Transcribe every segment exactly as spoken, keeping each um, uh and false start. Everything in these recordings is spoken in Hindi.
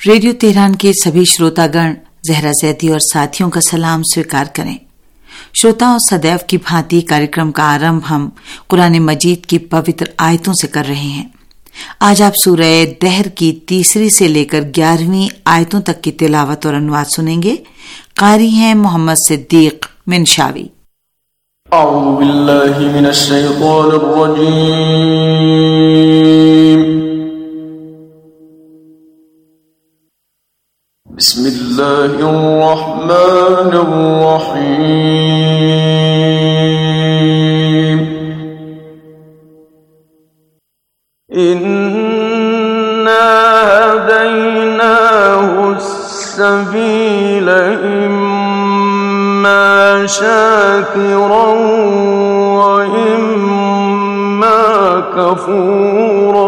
रेडियो तेहरान के सभी श्रोतागण जहरा जैदी और साथियों का सलाम स्वीकार करें। श्रोताओं, सदैव की भांति कार्यक्रम का आरंभ हम कुरान मजीद की पवित्र आयतों से कर रहे हैं। आज आप सूरह दहर की तीसरी से लेकर ग्यारहवीं आयतों तक की तिलावत और अनुवाद सुनेंगे। कारी हैं मोहम्मद सिद्दीक मिनशावी। अऊज़ु बिल्लाहि मिनश शैतानिर रजीम। बिस्मिल्लाहिर रहमानिर रहीम। इन्ना हदैनाहुस सबील इम्मा शाकिरन व इम्मा कफूरा।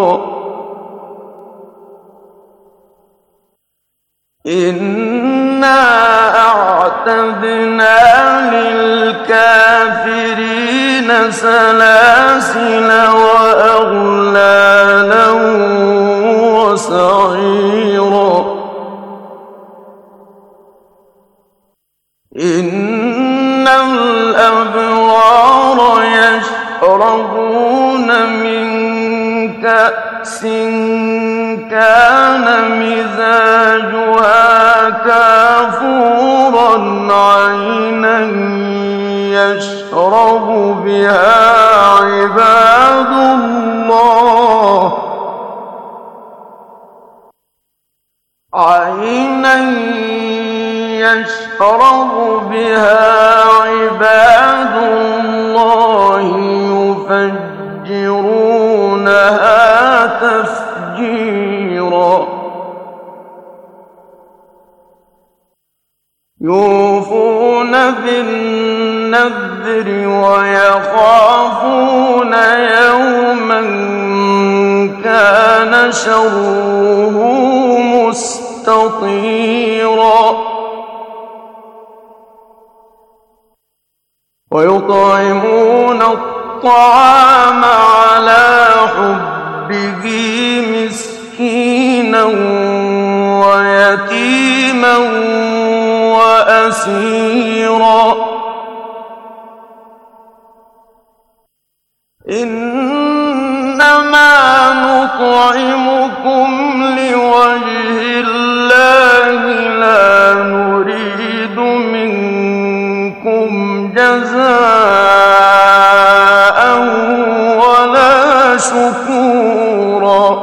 इन्ना अअतदना लिलकाफिरीन सलासिल व अग़लालन व सईरा। इन्नल अबरार यशरबून मिन कअसिन कान मिजाजुहा काफूरन ऐनन यशरबु बिहा इबादुल्लाह ऐनन यशरबु बिहा इबादुल्लाह युफज्जिरूनहा तफजीरा। यूफून बिन्नज़्रि व यख़ाफ़ून यौमन कान शर्रुहु मुस्ततीरा। व युطعمون الطعام على حبه مسكينا ويتيما وأسيرا। إنما نطعمكم لوجه الله لا نريد منكم جزاء ولا شكورا।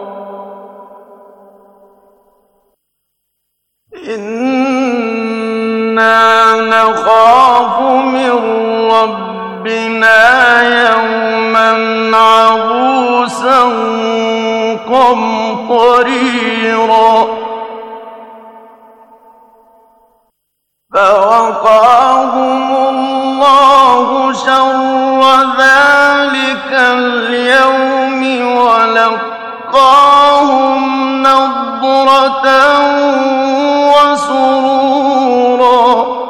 إنا نخاف من ربنا يوما عبوسا قمطريرا। فوقاهم الله شر ذلك اليوم ولقاهم نضرة وسرورا।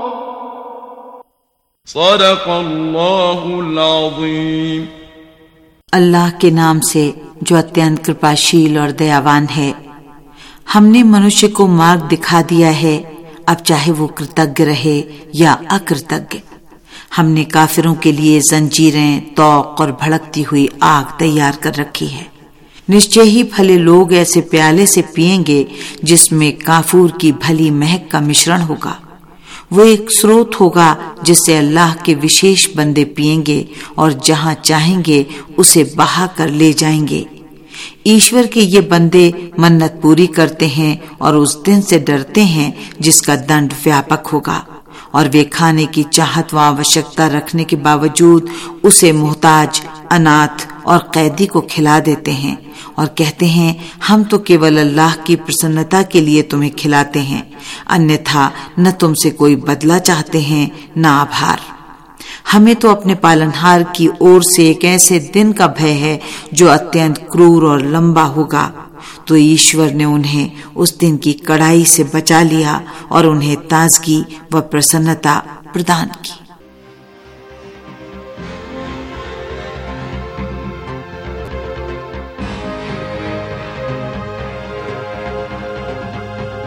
صدق الله العظيم। अल्लाह के नाम से जो अत्यंत कृपाशील और दयावान है। हमने मनुष्य को मार्ग दिखा दिया है, अब चाहे वो कृतज्ञ रहे या अकृतज्ञ। हमने काफिरों के लिए जंजीरें, तौक और भड़कती हुई आग तैयार कर रखी है। निश्चय ही भले लोग ऐसे प्याले से पिएंगे जिसमें काफूर की भली महक का मिश्रण होगा। वो एक स्रोत होगा जिससे अल्लाह के विशेष बंदे पिएंगे और जहां चाहेंगे उसे बहा कर ले जाएंगे। ईश्वर के ये बंदे मन्नत पूरी करते हैं और उस दिन से डरते हैं जिसका दंड व्यापक होगा, और वे खाने की चाहत व आवश्यकता रखने के बावजूद उसे मुहताज, अनाथ और कैदी को खिला देते हैं और कहते हैं हम तो केवल अल्लाह की प्रसन्नता के लिए तुम्हें खिलाते हैं, अन्यथा न तुमसे कोई बदला चाहते हैं न आभार। हमें तो अपने पालनहार की ओर से एक ऐसे दिन का भय है जो अत्यंत क्रूर और लंबा होगा। तो ईश्वर ने उन्हें उस दिन की कड़ाई से बचा लिया और उन्हें ताजगी व प्रसन्नता प्रदान की।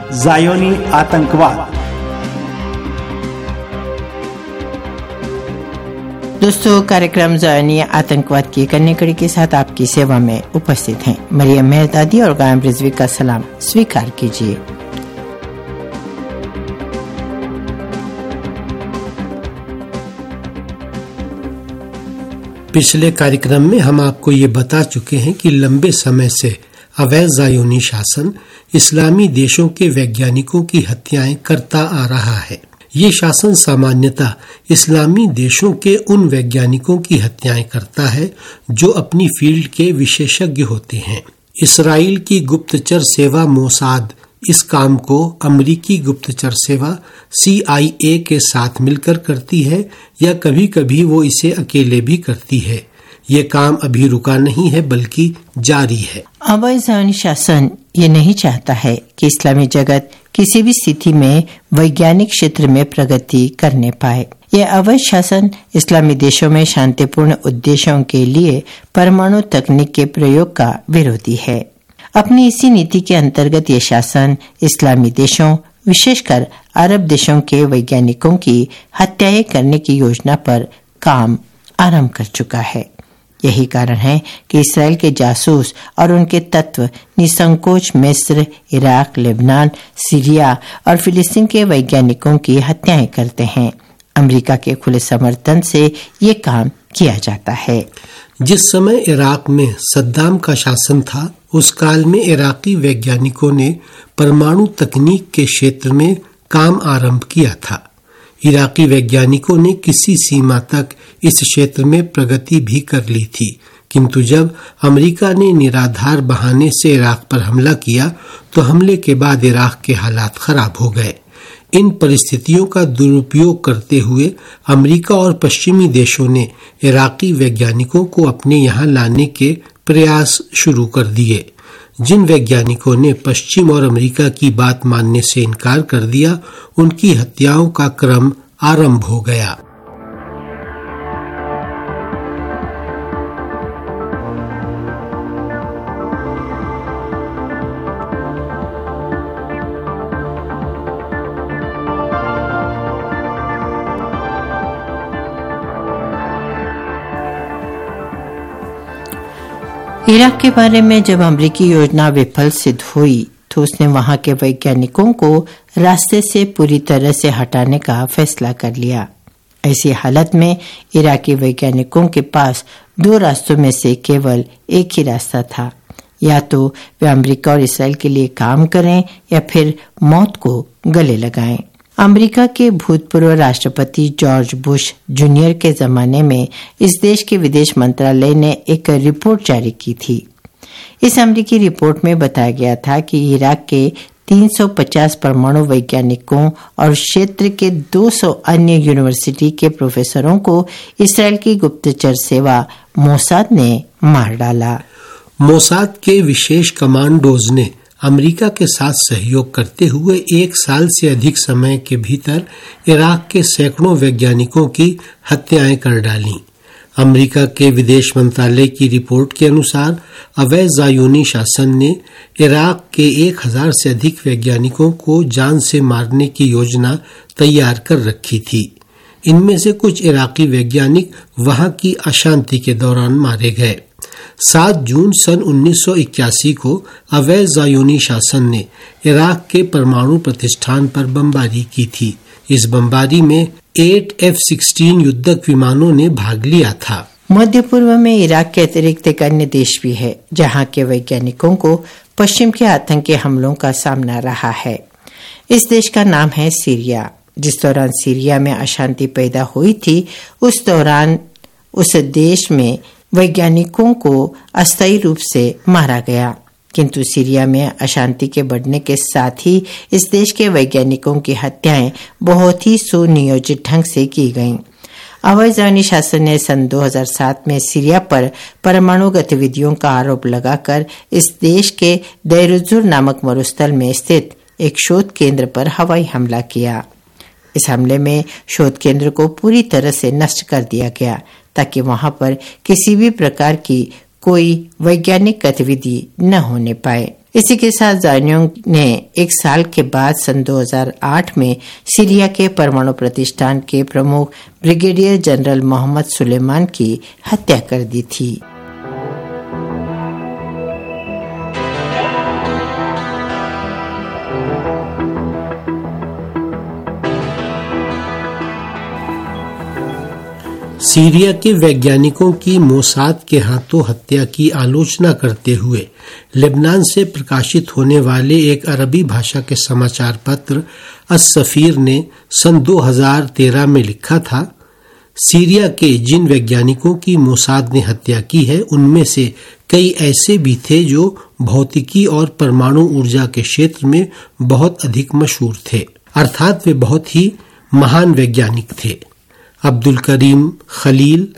ज़ायोनी आतंकवाद। दोस्तों, कार्यक्रम ज़ायोनी आतंकवाद की कन्या कड़ी के साथ आपकी सेवा में उपस्थित हैं मरियम मेहरदादी और गायम रिजवी का सलाम स्वीकार कीजिए। पिछले कार्यक्रम में हम आपको ये बता चुके हैं कि लंबे समय से अवैध ज़ायोनी शासन इस्लामी देशों के वैज्ञानिकों की हत्याएं करता आ रहा है। ये शासन सामान्यतः इस्लामी देशों के उन वैज्ञानिकों की हत्याएं करता है जो अपनी फील्ड के विशेषज्ञ होते हैं। इसराइल की गुप्तचर सेवा मोसाद इस काम को अमेरिकी गुप्तचर सेवा सी आई ए के साथ मिलकर करती है या कभी कभी वो इसे अकेले भी करती है। ये काम अभी रुका नहीं है बल्कि जारी है। अवैध ज़ायोनी शासन ये नहीं चाहता है कि इस्लामी जगत किसी भी स्थिति में वैज्ञानिक क्षेत्र में प्रगति करने पाए। यह अवैध शासन इस्लामी देशों में शांतिपूर्ण उद्देश्यों के लिए परमाणु तकनीक के प्रयोग का विरोधी है। अपनी इसी नीति के अंतर्गत ये शासन इस्लामी देशों, विशेषकर अरब देशों के वैज्ञानिकों की हत्याएं करने की योजना पर काम आरंभ कर चुका है। यही कारण है कि इसराइल के जासूस और उनके तत्व निसंकोच मिस्र, इराक, लेबनान, सीरिया और फिलिस्तीन के वैज्ञानिकों की हत्याएं करते हैं। अमेरिका के खुले समर्थन से ये काम किया जाता है। जिस समय इराक में सद्दाम का शासन था, उस काल में इराकी वैज्ञानिकों ने परमाणु तकनीक के क्षेत्र में काम आरंभ किया था। इराकी वैज्ञानिकों ने किसी सीमा तक इस क्षेत्र में प्रगति भी कर ली थी, किंतु जब अमेरिका ने निराधार बहाने से इराक पर हमला किया तो हमले के बाद इराक के हालात खराब हो गए। इन परिस्थितियों का दुरुपयोग करते हुए अमेरिका और पश्चिमी देशों ने इराकी वैज्ञानिकों को अपने यहाँ लाने के प्रयास शुरू कर दिए। जिन वैज्ञानिकों ने पश्चिम और अमेरिका की बात मानने से इनकार कर दिया, उनकी हत्याओं का क्रम आरंभ हो गया। इराक के बारे में जब अमेरिकी योजना विफल सिद्ध हुई तो उसने वहां के वैज्ञानिकों को रास्ते से पूरी तरह से हटाने का फैसला कर लिया। ऐसी हालत में इराकी वैज्ञानिकों के पास दो रास्तों में से केवल एक ही रास्ता था, या तो वे अमेरिका और इसराइल के लिए काम करें या फिर मौत को गले लगाएं। अमेरिका के भूतपूर्व राष्ट्रपति जॉर्ज बुश जूनियर के जमाने में इस देश के विदेश मंत्रालय ने एक रिपोर्ट जारी की थी। इस अमेरिकी रिपोर्ट में बताया गया था कि इराक के तीन सौ पचास परमाणु वैज्ञानिकों और क्षेत्र के दो सौ अन्य यूनिवर्सिटी के प्रोफेसरों को इसराइल की गुप्तचर सेवा मोसाद ने मार डाला। मोसाद के विशेष कमांडोज ने अमेरिका के साथ सहयोग करते हुए एक साल से अधिक समय के भीतर इराक के सैकड़ों वैज्ञानिकों की हत्याएं कर डालीं। अमेरिका के विदेश मंत्रालय की रिपोर्ट के अनुसार अवैध ज़ायोनी शासन ने इराक के एक हजार से अधिक वैज्ञानिकों को जान से मारने की योजना तैयार कर रखी थी। इनमें से कुछ इराकी वैज्ञानिक वहां की अशांति के दौरान मारे गए। सात जून सन उन्नीस सौ इक्यासी को अवैध ज़ायोनी शासन ने इराक के परमाणु प्रतिष्ठान पर बमबारी की थी। इस बमबारी में आठ एफ सोलह युद्धक विमानों ने भाग लिया था। मध्य पूर्व में इराक के अतिरिक्त एक अन्य देश भी है जहां के वैज्ञानिकों को पश्चिम के आतंकी हमलों का सामना रहा है। इस देश का नाम है सीरिया। जिस दौरान सीरिया में अशांति पैदा हुई थी, उस दौरान उस देश में वैज्ञानिकों को अस्थायी रूप से मारा गया, किंतु सीरिया में अशांति के बढ़ने के साथ ही इस देश के वैज्ञानिकों की हत्याएं बहुत ही सुनियोजित ढंग से की गईं। अवैध ज़ायोनी शासन ने सन दो हज़ार सात में सीरिया पर परमाणु गतिविधियों का आरोप लगाकर इस देश के दैरुज़ुर नामक मरुस्थल में स्थित एक शोध केंद्र पर हवाई हमला किया। इस हमले में शोध केंद्र को पूरी तरह से नष्ट कर दिया गया ताकि वहां पर किसी भी प्रकार की कोई वैज्ञानिक गतिविधि न होने पाए। इसी के साथ ज़ायोनियों ने एक साल के बाद सन दो हज़ार आठ में सीरिया के परमाणु प्रतिष्ठान के प्रमुख ब्रिगेडियर जनरल मोहम्मद सुलेमान की हत्या कर दी थी। सीरिया के वैज्ञानिकों की मोसाद के हाथों हत्या की आलोचना करते हुए लेबनान से प्रकाशित होने वाले एक अरबी भाषा के समाचार पत्र अस-सफीर ने सन दो हज़ार तेरह में लिखा था, सीरिया के जिन वैज्ञानिकों की मोसाद ने हत्या की है उनमें से कई ऐसे भी थे जो भौतिकी और परमाणु ऊर्जा के क्षेत्र में बहुत अधिक मशहूर थे, अर्थात वे बहुत ही महान वैज्ञानिक थे। अब्दुल करीम खलील,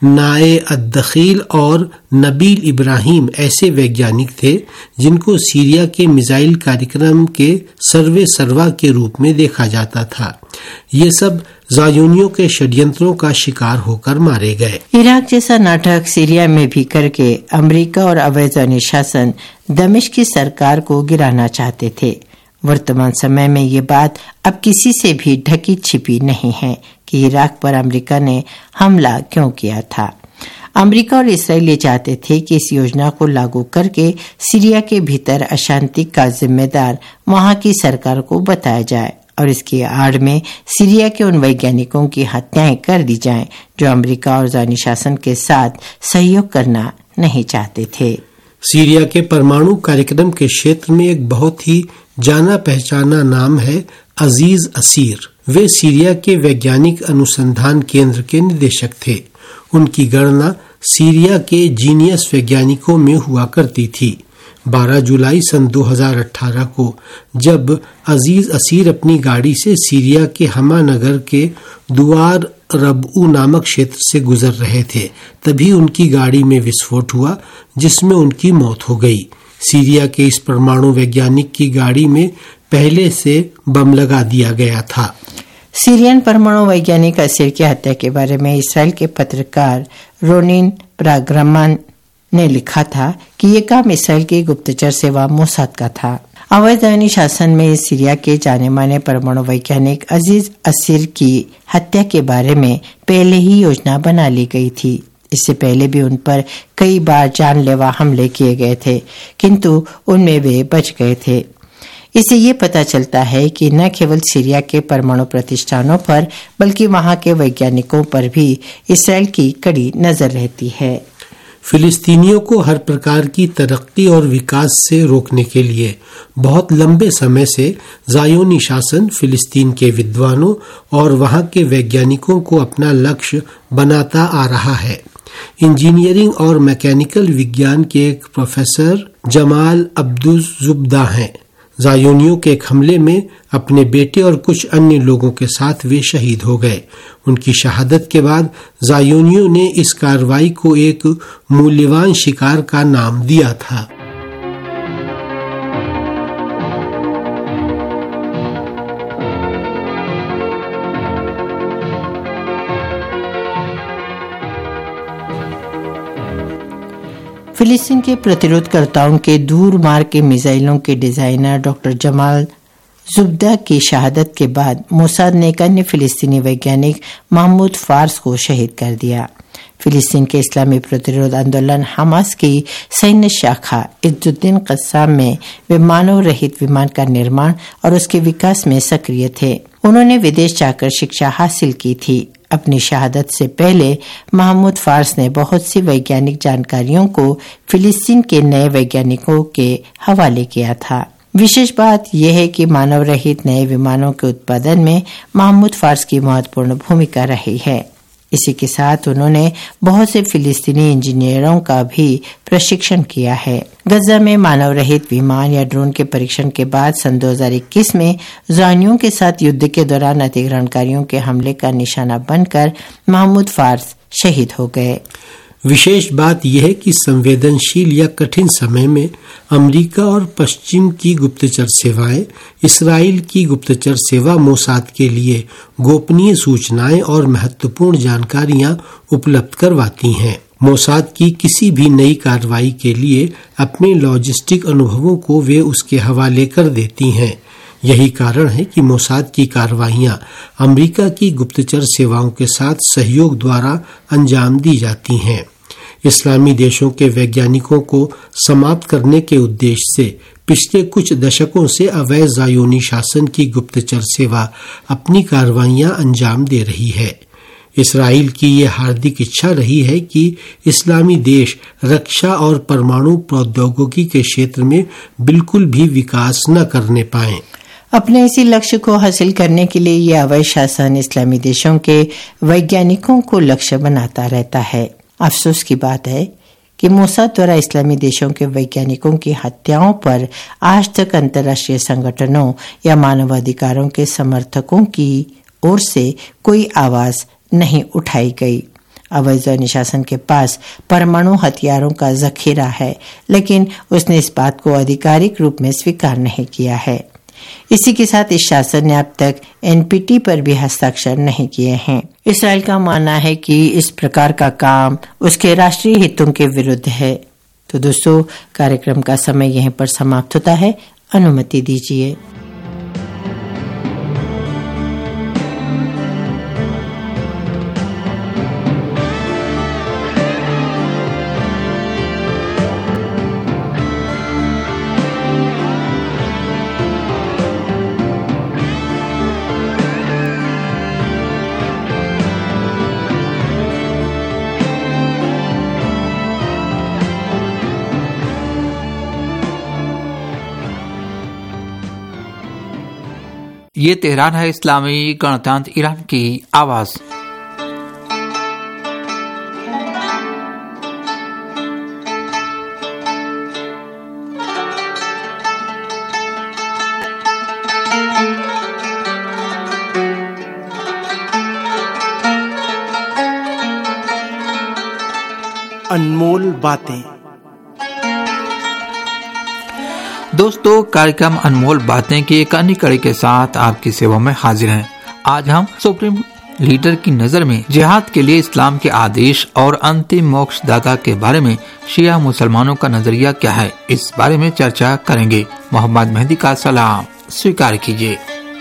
नाए अद-दखील और नबील इब्राहिम ऐसे वैज्ञानिक थे जिनको सीरिया के मिसाइल कार्यक्रम के सर्वे सर्वा के रूप में देखा जाता था। ये सब ज़ायोनियों के षड्यंत्रों का शिकार होकर मारे गए। इराक जैसा नाटक सीरिया में भी करके अमेरिका और अवैधानिक शासन दमिश्क की सरकार को गिराना चाहते थे। वर्तमान समय में ये बात अब किसी से भी ढकी छिपी नहीं है कि इराक पर अमेरिका ने हमला क्यों किया था। अमेरिका और इसराइल ये चाहते थे कि इस योजना को लागू करके सीरिया के भीतर अशांति का जिम्मेदार वहां की सरकार को बताया जाए और इसकी आड़ में सीरिया के उन वैज्ञानिकों की हत्याएं कर दी जाएं जो अमेरिका और ज़ायोनी शासन के साथ सहयोग करना नहीं चाहते थे। सीरिया के परमाणु कार्यक्रम के क्षेत्र में एक बहुत ही जाना पहचाना नाम है अजीज असीर। वे सीरिया के वैज्ञानिक अनुसंधान केंद्र के निदेशक थे। उनकी गणना सीरिया के जीनियस वैज्ञानिकों में हुआ करती थी। बारह जुलाई सन दो हज़ार अठारह को जब अजीज असीर अपनी गाड़ी से सीरिया के हमा नगर के दुआर रबू नामक क्षेत्र से गुजर रहे थे, तभी उनकी गाड़ी में विस्फोट हुआ जिसमें उनकी मौत हो गई। सीरिया के इस परमाणु वैज्ञानिक की गाड़ी में पहले से बम लगा दिया गया था। सीरियन परमाणु वैज्ञानिक असीर की हत्या के बारे में इसराइल के पत्रकार रोनिन प्राग्रामन ने लिखा था कि ये काम इसराइल की गुप्तचर सेवा मोसाद का था। अवैधानिक शासन में सीरिया के जाने माने परमाणु वैज्ञानिक अजीज असीर की हत्या के बारे में पहले ही योजना बना ली गई थी। इससे पहले भी उन पर कई बार जानलेवा हमले किए गए थे, किंतु उनमें वे बच गए थे। इससे ये पता चलता है कि न केवल सीरिया के परमाणु प्रतिष्ठानों पर बल्कि वहां के वैज्ञानिकों पर भी इसराइल की कड़ी नजर रहती है। फिलिस्तीनियों को हर प्रकार की तरक्की और विकास से रोकने के लिए बहुत लंबे समय से ज़ायोनी शासन फिलिस्तीन के विद्वानों और वहां के वैज्ञानिकों को अपना लक्ष्य बनाता आ रहा है। इंजीनियरिंग और मैकेनिकल विज्ञान के एक प्रोफेसर जमाल अब्दुल जुब्दा हैं। ज़ायोनियों के एक हमले में अपने बेटे और कुछ अन्य लोगों के साथ वे शहीद हो गए। उनकी शहादत के बाद ज़ायोनियों ने इस कार्रवाई को एक मूल्यवान शिकार का नाम दिया था। फिलिस्तीन के प्रतिरोधकर्ताओं के दूर मार के मिसाइलों के डिजाइनर डॉक्टर जमाल जुब्दा की शहादत के बाद मोसाद ने एक अन्य फिलिस्तीनी वैज्ञानिक महमूद फार्स को शहीद कर दिया। फिलिस्तीन के इस्लामी प्रतिरोध आंदोलन हमास की सैन्य शाखा इज्जुद्दीन कस्साम में वे मानव रहित विमान का निर्माण और उसके विकास में सक्रिय थे। उन्होंने विदेश जाकर शिक्षा हासिल की थी। अपनी शहादत से पहले महमूद फार्स ने बहुत सी वैज्ञानिक जानकारियों को फिलिस्तीन के नए वैज्ञानिकों के हवाले किया था। विशेष बात यह है कि मानव रहित नए विमानों के उत्पादन में महमूद फार्स की महत्वपूर्ण भूमिका रही है। इसी के साथ उन्होंने बहुत से फिलिस्तीनी इंजीनियरों का भी प्रशिक्षण किया है। गजा में मानव रहित विमान या ड्रोन के परीक्षण के बाद सन दो हज़ार इक्कीस में ज़ायोनियों के साथ युद्ध के दौरान अतिक्रमणकारियों के हमले का निशाना बनकर महमूद फार्स शहीद हो गए। विशेष बात यह है कि संवेदनशील या कठिन समय में अमेरिका और पश्चिम की गुप्तचर सेवाएं इसराइल की गुप्तचर सेवा मोसाद के लिए गोपनीय सूचनाएं और महत्वपूर्ण जानकारियां उपलब्ध करवाती हैं। मोसाद की किसी भी नई कार्रवाई के लिए अपने लॉजिस्टिक अनुभवों को वे उसके हवाले कर देती हैं। यही कारण है कि मोसाद की कार्रवाइयां अमेरिका की गुप्तचर सेवाओं के साथ सहयोग द्वारा अंजाम दी जाती हैं। इस्लामी देशों के वैज्ञानिकों को समाप्त करने के उद्देश्य से पिछले कुछ दशकों से अवैध ज़ायोनी शासन की गुप्तचर सेवा अपनी कार्रवाइयां अंजाम दे रही है। इसराइल की ये हार्दिक इच्छा रही है कि इस्लामी देश रक्षा और परमाणु प्रौद्योगिकी के क्षेत्र में बिल्कुल भी विकास न करने पाएं। अपने इसी लक्ष्य को हासिल करने के लिए यह अवैध शासन इस्लामी देशों के वैज्ञानिकों को लक्ष्य बनाता रहता है। अफसोस की बात है कि मोसाद द्वारा इस्लामी देशों के वैज्ञानिकों की हत्याओं पर आज तक अंतर्राष्ट्रीय संगठनों या मानवाधिकारों के समर्थकों की ओर से कोई आवाज नहीं उठाई गई। अवैध ज़ायोनी शासन के पास परमाणु हथियारों का जखीरा है, लेकिन उसने इस बात को आधिकारिक रूप में स्वीकार नहीं किया है। इसी के साथ इस शासन ने अब तक एनपीटी पर भी हस्ताक्षर नहीं किए हैं। इसराइल का मानना है कि इस प्रकार का काम उसके राष्ट्रीय हितों के विरुद्ध है। तो दोस्तों, कार्यक्रम का समय यहीं पर समाप्त होता है। अनुमति दीजिए। ये तेहरान है, इस्लामी गणतंत्र ईरान की आवाज। अनमोल बातें। दोस्तों, कार्यक्रम अनमोल बातें की एक अन्य कड़ी के साथ आपकी सेवा में हाजिर हैं। आज हम सुप्रीम लीडर की नजर में जिहाद के लिए इस्लाम के आदेश और अंतिम मोक्षदाता के बारे में शिया मुसलमानों का नजरिया क्या है, इस बारे में चर्चा करेंगे। मोहम्मद मेहदी का सलाम स्वीकार कीजिए।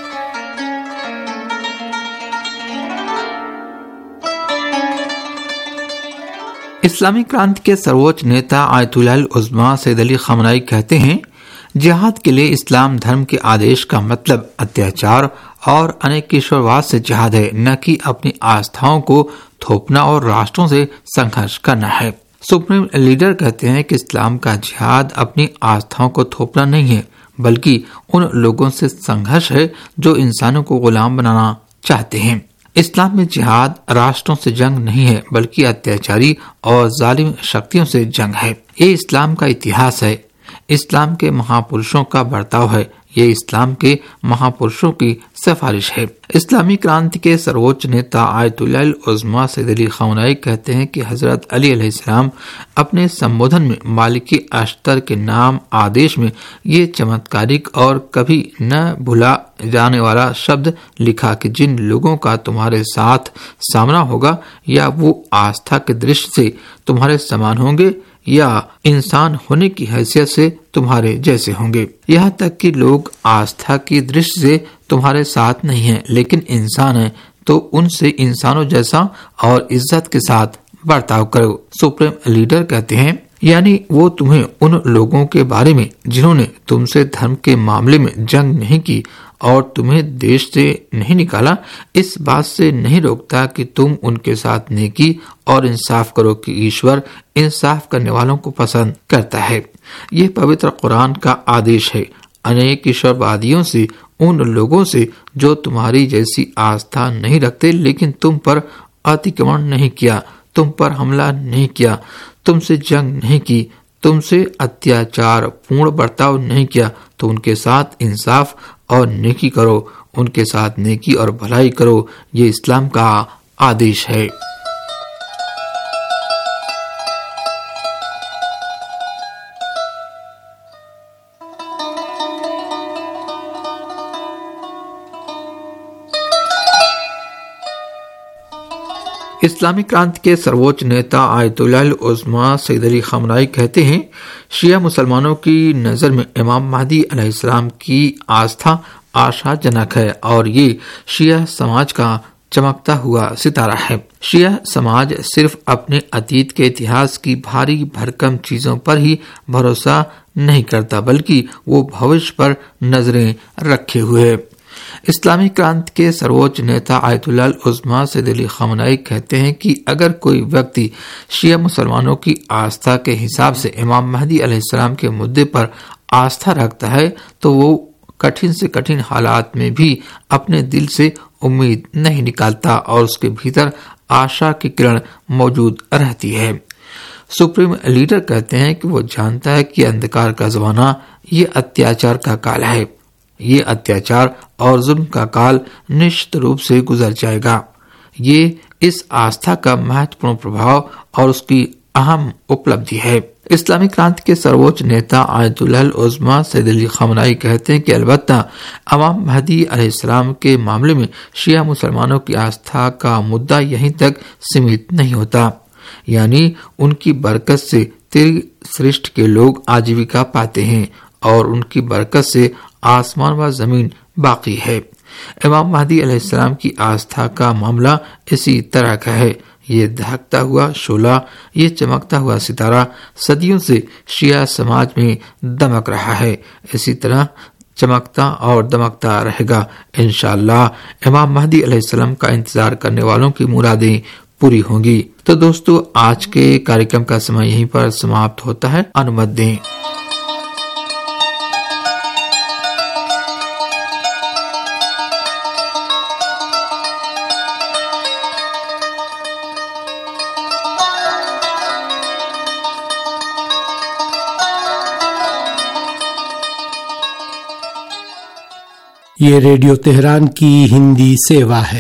इस्लामी क्रांति के सर्वोच्च नेता Ayatollah Uzma Sayyed Ali Khamenei कहते हैं, जिहाद के लिए इस्लाम धर्म के आदेश का मतलब अत्याचार और अनेकेश्वरवाद से जिहाद है, न कि अपनी आस्थाओं को थोपना और राष्ट्रों से संघर्ष करना है। सुप्रीम लीडर कहते हैं कि इस्लाम का जिहाद अपनी आस्थाओं को थोपना नहीं है, बल्कि उन लोगों से संघर्ष है जो इंसानों को गुलाम बनाना चाहते हैं। इस्लाम में जिहाद राष्ट्रों से जंग नहीं है, बल्कि अत्याचारी और जालिम शक्तियों से जंग है। ये इस्लाम का इतिहास है, इस्लाम के महापुरुषों का बर्ताव है, ये इस्लाम के महापुरुषों की सिफारिश है। इस्लामी क्रांति के सर्वोच्च नेता Ayatollah Uzma Sayyed Ali Khamenei कहते हैं कि हजरत अली अलैहिस्सलाम अपने संबोधन में मालिकी अश्तर के नाम आदेश में ये चमत्कारिक और कभी न भुला जाने वाला शब्द लिखा कि जिन लोगों का तुम्हारे साथ सामना होगा, या वो आस्था के दृष्टि से तुम्हारे समान होंगे या इंसान होने की हैसियत से तुम्हारे जैसे होंगे। यहाँ तक कि लोग आस्था की दृष्टि से तुम्हारे साथ नहीं हैं, लेकिन इंसान हैं, तो उनसे इंसानों जैसा और इज्जत के साथ बर्ताव करो। सुप्रीम लीडर कहते हैं, यानी वो तुम्हें उन लोगों के बारे में जिन्होंने तुमसे धर्म के मामले में जंग नहीं की और तुम्हें देश से नहीं निकाला, इस बात से नहीं रोकता कि तुम उनके साथ नेकी और इंसाफ करो कि ईश्वर इंसाफ करने वालों को पसंद करता है। यह पवित्र कुरान का आदेश है। अनेक ईश्वरवादियों से, उन लोगों से जो तुम्हारी जैसी आस्था नहीं रखते, लेकिन तुम पर अतिक्रमण नहीं किया, तुम पर हमला नहीं किया, तुमसे जंग नहीं की, तुमसे अत्याचार पूर्ण बर्ताव नहीं किया, तो उनके साथ इंसाफ और नेकी करो, उनके साथ नेकी और भलाई करो। ये इस्लाम का आदेश है। इस्लामी क्रांति के सर्वोच्च नेता Ayatollah Uzma Sayyed Ali Khamenei कहते हैं, शिया मुसलमानों की नजर में इमाम महदी अलैहिस्सलाम की आस्था आशाजनक है और ये शिया समाज का चमकता हुआ सितारा है। शिया समाज सिर्फ अपने अतीत के इतिहास की भारी भरकम चीजों पर ही भरोसा नहीं करता, बल्कि वो भविष्य पर नजरें रखे हुए है। इस्लामी क्रांति के सर्वोच्च नेता Ayatollah Uzma Sayyed Ali Khamenei कहते हैं कि अगर कोई व्यक्ति शिया मुसलमानों की आस्था के हिसाब से इमाम महदी अलैहिस्सलाम के मुद्दे पर आस्था रखता है तो वो कठिन से कठिन हालात में भी अपने दिल से उम्मीद नहीं निकालता और उसके भीतर आशा की किरण मौजूद रहती है। सुप्रीम लीडर कहते हैं कि वो जानता है कि अंधकार का जमाना ये अत्याचार का काल है। ये अत्याचार और जुल्म का काल निश्चित रूप से गुजर जाएगा। ये इस आस्था का महत्वपूर्ण प्रभाव और उसकी अहम उपलब्धि है। इस्लामी क्रांति के सर्वोच्च नेता Ayatollah Uzma Sayyed Ali Khamenei कहते हैं कि अलबत्ता इमाम महदी अलैहिस्सलाम के मामले में शिया मुसलमानों की आस्था का मुद्दा यहीं तक सीमित नहीं होता, यानी उनकी बरकत से तेरी सृष्टि के लोग आजीविका पाते हैं और उनकी बरकत से आसमान व जमीन बाकी है। इमाम महदी अलैहिस्सलाम की आस्था का मामला इसी तरह का है। ये दहकता हुआ शोला, ये चमकता हुआ सितारा सदियों से शिया समाज में दमक रहा है। इसी तरह चमकता और दमकता रहेगा। इंशाअल्लाह इमाम महदी अलैहिस्सलाम का इंतजार करने वालों की मुरादें पूरी होंगी। तो दोस्तों, आज के कार्यक्रम का समय यहीं पर समाप्त होता है। अनुमति दें। ये रेडियो तेहरान की हिंदी सेवा है।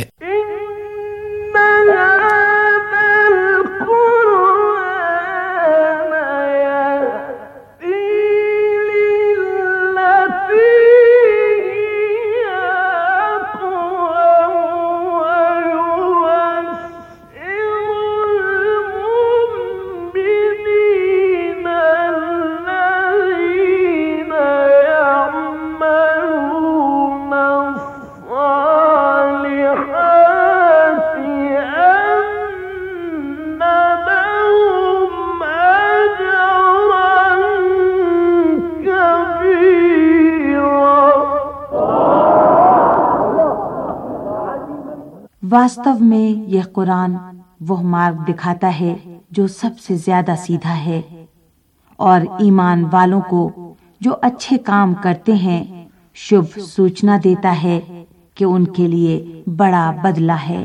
वास्तव में यह कुरान वह मार्ग दिखाता है जो सबसे ज्यादा सीधा है और ईमान वालों को जो अच्छे काम करते हैं शुभ सूचना देता है कि उनके लिए बड़ा बदला है।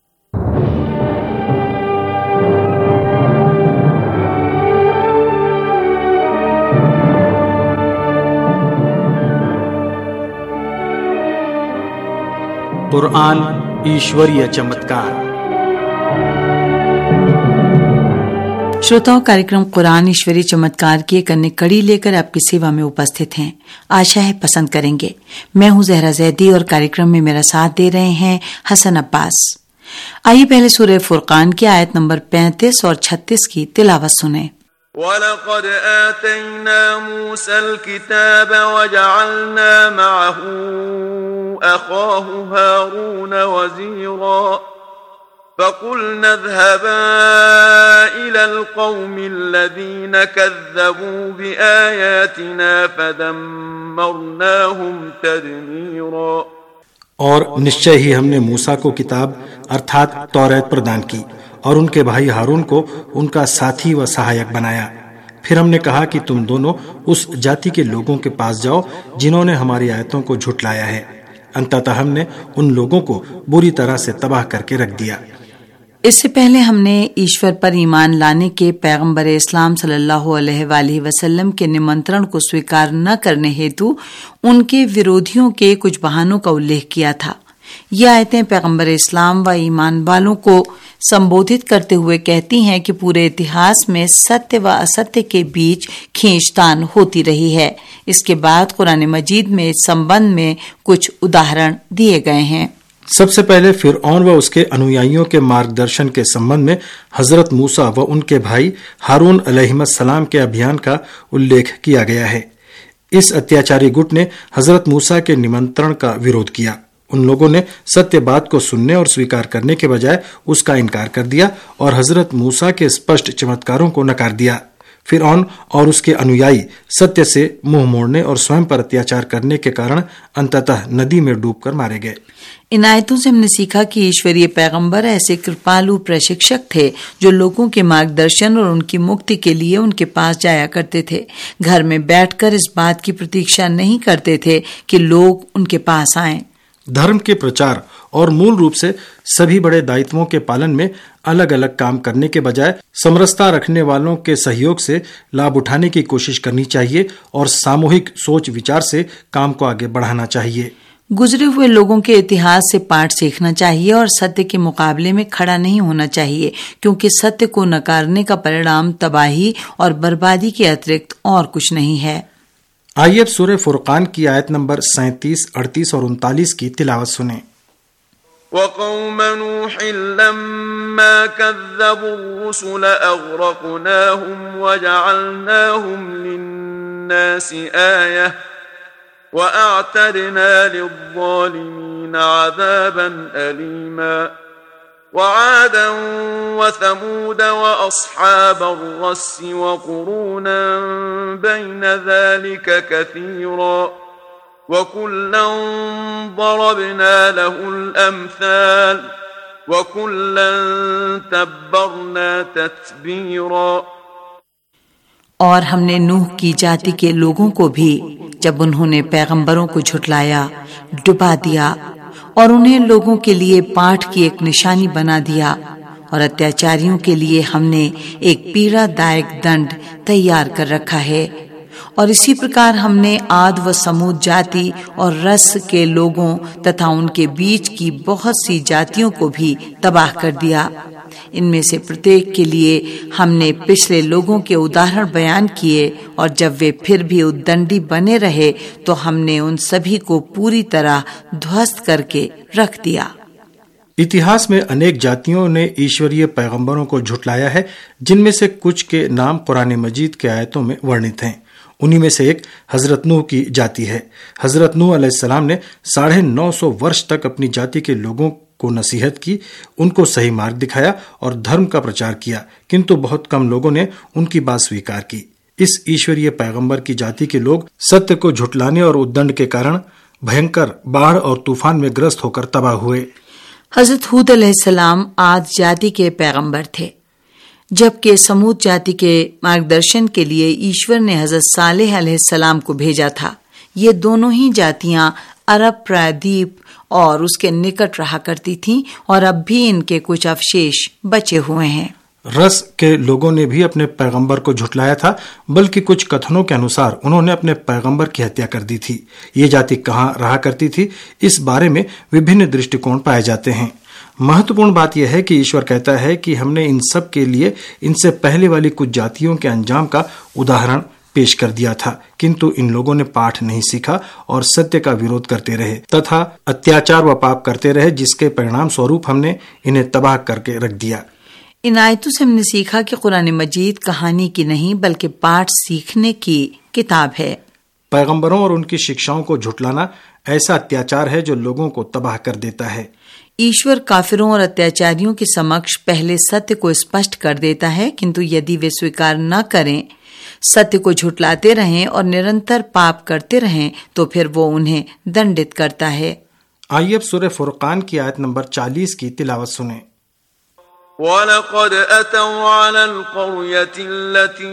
कुरान ईश्वरीय चमत्कार। श्रोताओं, कार्यक्रम कुरान ईश्वरीय चमत्कार की एक अन्य कड़ी लेकर आपकी सेवा में उपस्थित हैं। आशा है पसंद करेंगे। मैं हूं जहरा जैदी और कार्यक्रम में मेरा साथ दे रहे हैं हसन अब्बास। आइए पहले सूरह फुरकान की आयत नंबर पैंतीस और छत्तीस की तिलावत सुने। वलक़द आतैना मूसल किताब वजअलना मअहू अख़ाहु हारून वज़ीरा फ़क़ुलना इज़हबा इलल क़ौमिल्लज़ीना कज़्ज़बू बिआयातिना फ़दम्मरनाहुम तदमीरा। और निश्चय ही हमने मूसा को किताब अर्थात तौरात प्रदान की और उनके भाई हारून को उनका साथी व सहायक बनाया। फिर हमने कहा कि तुम दोनों उस जाति के लोगों के पास जाओ जिन्होंने हमारी आयतों को झुठलाया है। अंततः हमने उन लोगों को बुरी तरह से तबाह करके रख दिया। इससे पहले हमने ईश्वर पर ईमान लाने के पैगंबर इस्लाम सल्लल्लाहु अलैहि वसल्लम के निमंत्रण को स्वीकार न करने हेतु उनके विरोधियों के कुछ बहानों का उल्लेख किया था। ये आयतें पैगंबर इस्लाम व ईमान वालों को संबोधित करते हुए कहती हैं कि पूरे इतिहास में सत्य व असत्य के बीच खींचतान होती रही है। इसके बाद कुरान मजीद में इस संबंध में कुछ उदाहरण दिए गए हैं। सबसे पहले फिरऔन व उसके अनुयायियों के मार्गदर्शन के संबंध में हजरत मूसा व उनके भाई हारून अलैहिस्सलाम के अभियान का उल्लेख किया गया है। इस अत्याचारी गुट ने हजरत मूसा के निमंत्रण का विरोध किया। उन लोगों ने सत्य बात को सुनने और स्वीकार करने के बजाय उसका इनकार कर दिया और हजरत मूसा के स्पष्ट चमत्कारों को नकार दिया। फिरऔन और उसके अनुयायी सत्य से मुंह मोड़ने और स्वयं पर अत्याचार करने के कारण अंततः नदी में डूबकर मारे गए। इन आयतों से हमने सीखा कि ईश्वरीय पैगंबर ऐसे कृपालु प्रशिक्षक थे जो लोगों के मार्गदर्शन और उनकी मुक्ति के लिए उनके पास जाया करते थे। घर में बैठकर इस बात की प्रतीक्षा नहीं करते थे कि लोग उनके पास आएं। धर्म के प्रचार और मूल रूप से सभी बड़े दायित्वों के पालन में अलग अलग काम करने के बजाय समरसता रखने वालों के सहयोग से लाभ उठाने की कोशिश करनी चाहिए और सामूहिक सोच विचार से काम को आगे बढ़ाना चाहिए। गुजरे हुए लोगों के इतिहास से पाठ सीखना चाहिए और सत्य के मुकाबले में खड़ा नहीं होना चाहिए, क्योंकि सत्य को नकारने का परिणाम तबाही और बर्बादी के अतिरिक्त और कुछ नहीं है। आइए अब सूरह फुरकान की आयत नंबर सैंतीस, अड़तीस और उनतालीस की तिलावत सुने। वक़ौम नूह लम्मा कज़्ज़बु अर्रुसुल अग़रक़नाहुम वजअलनाहुम लिन्नासि आयह वअअतदना लिज़्ज़ालिमीन अज़ाबन अलीमा वआदन वथमूद वअस्हाब अर्रस्स वक़ुरूनन बैन ज़ालिक कसीरा वकुल्लन ضربنا له الأمثال وكल्लन तब्बरना तत्बीरा। और हमने नूह की जाति के लोगों को भी जब उन्होंने पैगंबरों को झुठलाया डुबा दिया और उन्हें लोगों के लिए पाठ की एक निशानी बना दिया, और अत्याचारियों के लिए हमने एक पीड़ादायक दंड तैयार कर रखा है। और इसी प्रकार हमने आद व समूद जाति और रस के लोगों तथा उनके बीच की बहुत सी जातियों को भी तबाह कर दिया। इनमें से प्रत्येक के लिए हमने पिछले लोगों के उदाहरण बयान किए, और जब वे फिर भी उद्दंडी बने रहे तो हमने उन सभी को पूरी तरह ध्वस्त करके रख दिया। इतिहास में अनेक जातियों ने ईश्वरीय पैगंबरों को झुठलाया है, जिनमें से कुछ के नाम कुरान मजीद के आयतों में वर्णित हैं। उन्हीं में से एक हजरत नूह की जाति है। हजरत नूह अलैहिस्सलाम ने साढ़े नौ सौ वर्ष तक अपनी जाति के लोगों को नसीहत की, उनको सही मार्ग दिखाया और धर्म का प्रचार किया, किंतु बहुत कम लोगों ने उनकी बात स्वीकार की। इस ईश्वरीय पैगंबर की जाति के लोग सत्य को झुठलाने और उद्दंड के कारण भयंकर बाढ़ और तूफान में ग्रस्त होकर तबाह हुए। हजरत हूद अलैहिस्सलाम आद जाति के पैगंबर थे, जबकि समूद जाति के मार्गदर्शन के लिए ईश्वर ने हजरत सालेह अलैहिस्सलाम को भेजा था। ये दोनों ही जातियां अरब प्रायद्वीप और उसके निकट रहा करती थीं, और अब भी इनके कुछ अवशेष बचे हुए हैं। रस के लोगों ने भी अपने पैगंबर को झुठलाया था, बल्कि कुछ कथनों के अनुसार उन्होंने अपने पैगंबर की हत्या कर दी थी। ये जाति कहाँ रहा करती थी, इस बारे में विभिन्न दृष्टिकोण पाए जाते हैं। महत्वपूर्ण बात यह है कि ईश्वर कहता है कि हमने इन सब के लिए इनसे पहले वाली कुछ जातियों के अंजाम का उदाहरण पेश कर दिया था, किंतु इन लोगों ने पाठ नहीं सीखा और सत्य का विरोध करते रहे तथा अत्याचार व पाप करते रहे, जिसके परिणाम स्वरूप हमने इन्हें तबाह करके रख दिया। इन आयतों से हमने सीखा कि कुरान मजीद कहानी की नहीं बल्कि पाठ सीखने की किताब है। पैगंबरों और उनकी शिक्षाओं को झुठलाना ऐसा अत्याचार है जो लोगों को तबाह कर देता है। ईश्वर काफिरों और अत्याचारियों के समक्ष पहले सत्य को स्पष्ट कर देता है, किंतु यदि वे स्वीकार न करें, सत्य को झुठलाते रहें और निरंतर पाप करते रहें, तो फिर वो उन्हें दंडित करता है। आइए अब सूरह फुरकान की आयत नंबर चालीस की तिलावत सुने। वलक़द अतौ अलल क़र्यति अल्लती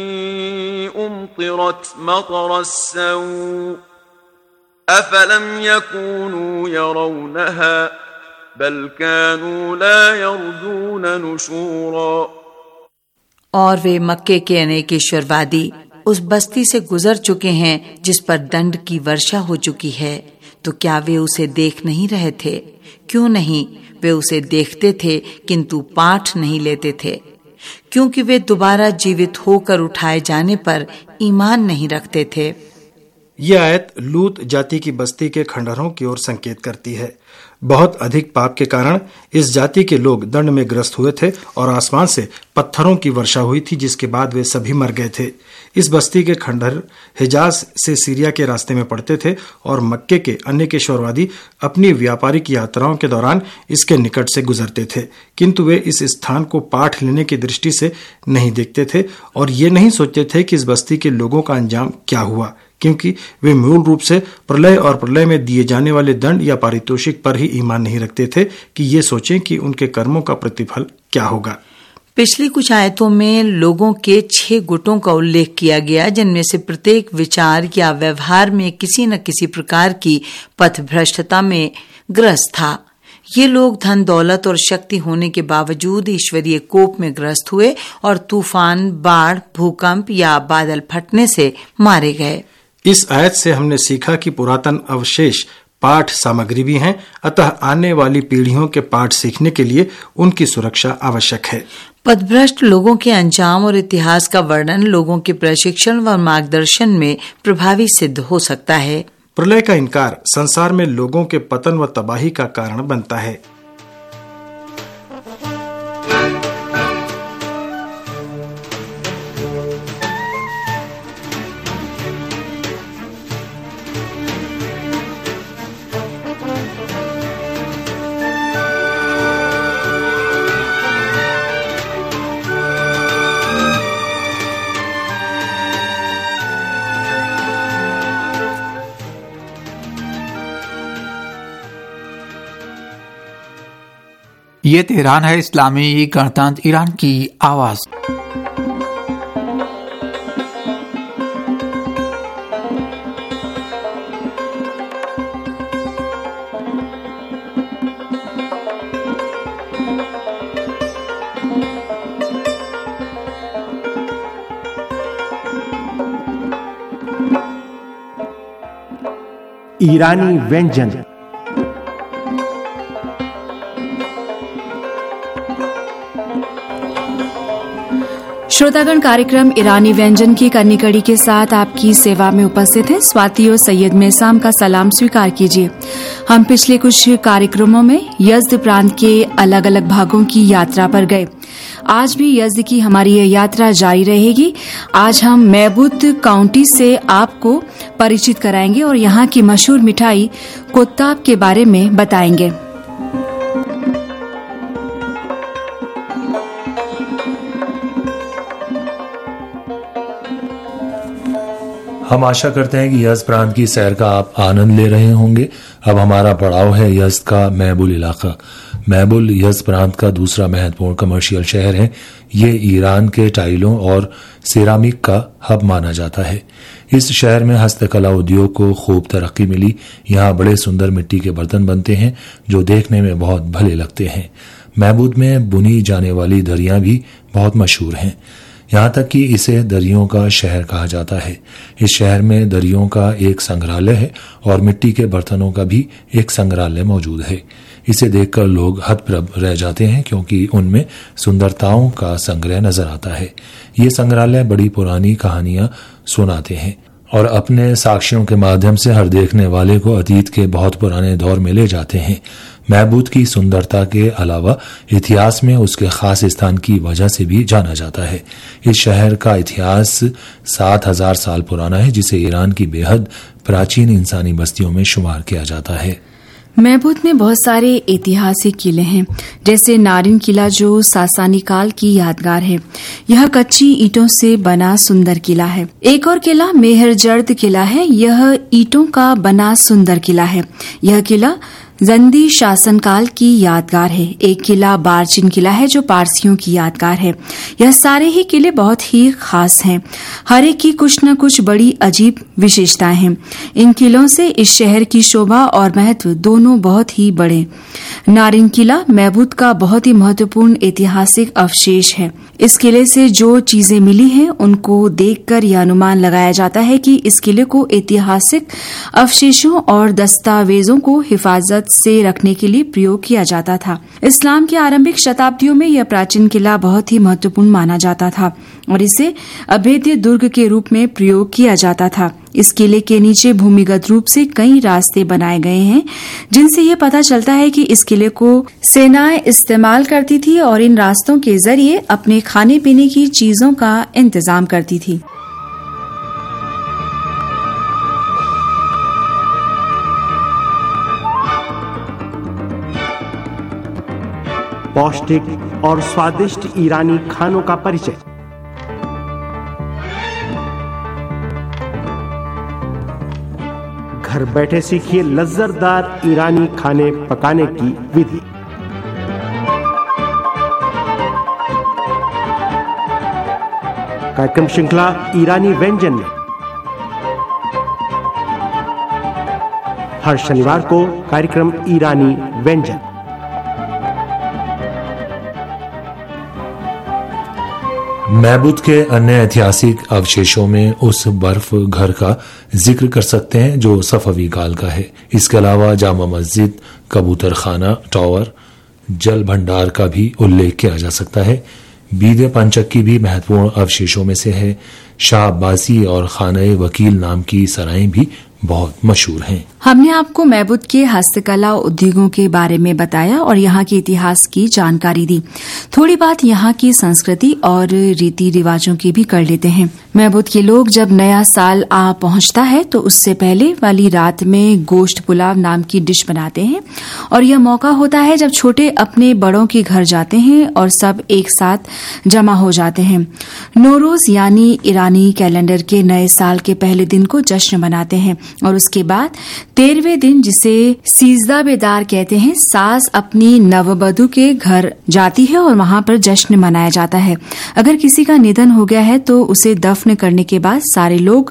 उम्तिरत मतरस्सौ अफलम यकूनू यरौनहा बल कानू ला यरजून नुशूरा। और वे मक्के के अनेक ईश्वरवादी उस बस्ती से गुजर चुके हैं जिस पर दंड की वर्षा हो चुकी है, तो क्या वे उसे देख नहीं रहे थे? क्यों नहीं, वे उसे देखते थे किंतु पाठ नहीं लेते थे, क्योंकि वे दोबारा जीवित होकर उठाए जाने पर ईमान नहीं रखते थे। यह आयत लूत जाति की बस्ती के खंडहरों की ओर संकेत करती है। बहुत अधिक पाप के कारण इस जाति के लोग दंड में ग्रस्त हुए थे और आसमान से पत्थरों की वर्षा हुई थी, जिसके बाद वे सभी मर गए थे। इस बस्ती के खंडहर हिजाज से सीरिया के रास्ते में पड़ते थे और मक्के के अन्य केशवरवादी अपनी व्यापारिक यात्राओं के दौरान इसके निकट से गुजरते थे, किंतु वे इस स्थान को पाठ लेने की दृष्टि से नहीं देखते थे और ये नहीं सोचते थे कि इस बस्ती के लोगों का अंजाम क्या हुआ, क्योंकि वे मूल रूप से प्रलय और प्रलय में दिए जाने वाले दंड या पारितोषिक पर ही ईमान नहीं रखते थे कि ये सोचें कि उनके कर्मों का प्रतिफल क्या होगा। पिछली कुछ आयतों में लोगों के छह गुटों का उल्लेख किया गया, जिनमें से प्रत्येक विचार या व्यवहार में किसी न किसी प्रकार की पथभ्रष्टता में ग्रस्त था। ये लोग धन दौलत और शक्ति होने के बावजूद ईश्वरीय कोप में ग्रस्त हुए और तूफान, बाढ़, भूकंप या बादल फटने से मारे गए। इस आयत से हमने सीखा कि पुरातन अवशेष पाठ सामग्री भी हैं, अतः आने वाली पीढ़ियों के पाठ सीखने के लिए उनकी सुरक्षा आवश्यक है। पथभ्रष्ट लोगों के अंजाम और इतिहास का वर्णन लोगों के प्रशिक्षण व मार्गदर्शन में प्रभावी सिद्ध हो सकता है। प्रलय का इनकार संसार में लोगों के पतन व तबाही का कारण बनता है। ये तेहरान है, इस्लामी गणतंत्र ईरान की आवाज। ईरानी व्यंजन। श्रोतागण, कार्यक्रम ईरानी व्यंजन की करनी कड़ी के साथ आपकी सेवा में उपस्थित है। स्वाति और सैयद मेसाम का सलाम स्वीकार कीजिए। हम पिछले कुछ कार्यक्रमों में यज़्द प्रांत के अलग अलग भागों की यात्रा पर गए। आज भी यज़्द की हमारी यह यात्रा जारी रहेगी। आज हम मैबूत काउंटी से आपको परिचित कराएंगे और यहाँ की मशहूर मिठाई कोत्ताब के बारे में बताएंगे। हम आशा करते हैं कि यज़्द प्रांत की सैर का आप आनंद ले रहे होंगे। अब हमारा पड़ाव है यज़्द का मैबुल इलाका। मैबुल यज़्द प्रांत का दूसरा महत्वपूर्ण कमर्शियल शहर है। ये ईरान के टाइलों और सिरामिक का हब माना जाता है। इस शहर में हस्तकला उद्योग को खूब तरक्की मिली। यहाँ बड़े सुंदर मिट्टी के बर्तन बनते हैं जो देखने में बहुत भले लगते हैं। मैबूद में बुनी जाने वाली दरियां भी बहुत मशहूर हैं, यहाँ तक कि इसे दरियों का शहर कहा जाता है। इस शहर में दरियों का एक संग्रहालय है और मिट्टी के बर्तनों का भी एक संग्रहालय मौजूद है। इसे देखकर लोग हतप्रभ रह जाते हैं क्योंकि उनमें सुंदरताओं का संग्रह नजर आता है। ये संग्रहालय बड़ी पुरानी कहानियां सुनाते हैं और अपने साक्ष्यों के माध्यम से हर देखने वाले को अतीत के बहुत पुराने दौर में ले जाते हैं। मैबूद की सुंदरता के अलावा इतिहास में उसके खास स्थान की वजह से भी जाना जाता है। इस शहर का इतिहास सात हजार साल पुराना है, जिसे ईरान की बेहद प्राचीन इंसानी बस्तियों में शुमार किया जाता है। मैबूद में बहुत सारे ऐतिहासिक किले हैं, जैसे नारिन किला जो सासानी काल की यादगार है। यह कच्ची ईंटों से बना सुंदर किला है। एक और किला मेहरजर्द किला है। यह ईंटों का बना सुंदर किला है। यह किला जंदी शासनकाल की यादगार है। एक किला बारचिन किला है जो पारसियों की यादगार है। यह सारे ही किले बहुत ही खास हैं। हर एक की कुछ न कुछ बड़ी अजीब विशेषताएं हैं। इन किलों से इस शहर की शोभा और महत्व दोनों बहुत ही बड़े। नारिन किला मैबूद का बहुत ही महत्वपूर्ण ऐतिहासिक अवशेष है। इस किले से जो चीजें मिली हैं उनको देखकर यह अनुमान लगाया जाता है कि इस किले को ऐतिहासिक अवशेषों और दस्तावेजों को हिफाजत से रखने के लिए प्रयोग किया जाता था। इस्लाम की आरंभिक शताब्दियों में यह प्राचीन किला बहुत ही महत्वपूर्ण माना जाता था और इसे अभेद्य दुर्ग के रूप में प्रयोग किया जाता था। इस किले के नीचे भूमिगत रूप से कई रास्ते बनाए गए हैं, जिनसे यह पता चलता है कि इस किले को सेनाएं इस्तेमाल करती थी और इन रास्तों के जरिए अपने खाने पीने की चीजों का इंतजाम करती थी। पौष्टिक और स्वादिष्ट ईरानी खानों का परिचय। घर बैठे सीखिए लज्जतदार ईरानी खाने पकाने की विधि। कार्यक्रम श्रृंखला ईरानी व्यंजन में हर शनिवार को कार्यक्रम ईरानी व्यंजन। महबूद के अन्य ऐतिहासिक अवशेषों में उस बर्फ घर का जिक्र कर सकते हैं जो सफवी काल का है। इसके अलावा जामा मस्जिद, कबूतर खाना, टावर, जल भंडार का भी उल्लेख किया जा सकता है। बीदे पंचक्की भी महत्वपूर्ण अवशेषों में से है। शाह अब्बासी और खाना वकील नाम की सराएं भी बहुत मशहूर हैं। हमने आपको महबूद के हस्तकला उद्योगों के बारे में बताया और यहाँ के इतिहास की जानकारी दी। थोड़ी बात यहाँ की संस्कृति और रीति रिवाजों की भी कर लेते हैं। महबूद के लोग जब नया साल आ पहुँचता है तो उससे पहले वाली रात में गोश्त पुलाव नाम की डिश बनाते हैं और यह मौका होता है जब छोटे अपने बड़ों के घर जाते हैं और सब एक साथ जमा हो जाते हैं। नौरोज यानी ईरानी कैलेंडर के नए साल के पहले दिन को जश्न मनाते हैं और उसके बाद तेरहवें दिन, जिसे सीजदा बेदार कहते हैं, सास अपनी नववधु के घर जाती है और वहां पर जश्न मनाया जाता है। अगर किसी का निधन हो गया है तो उसे दफन करने के बाद सारे लोग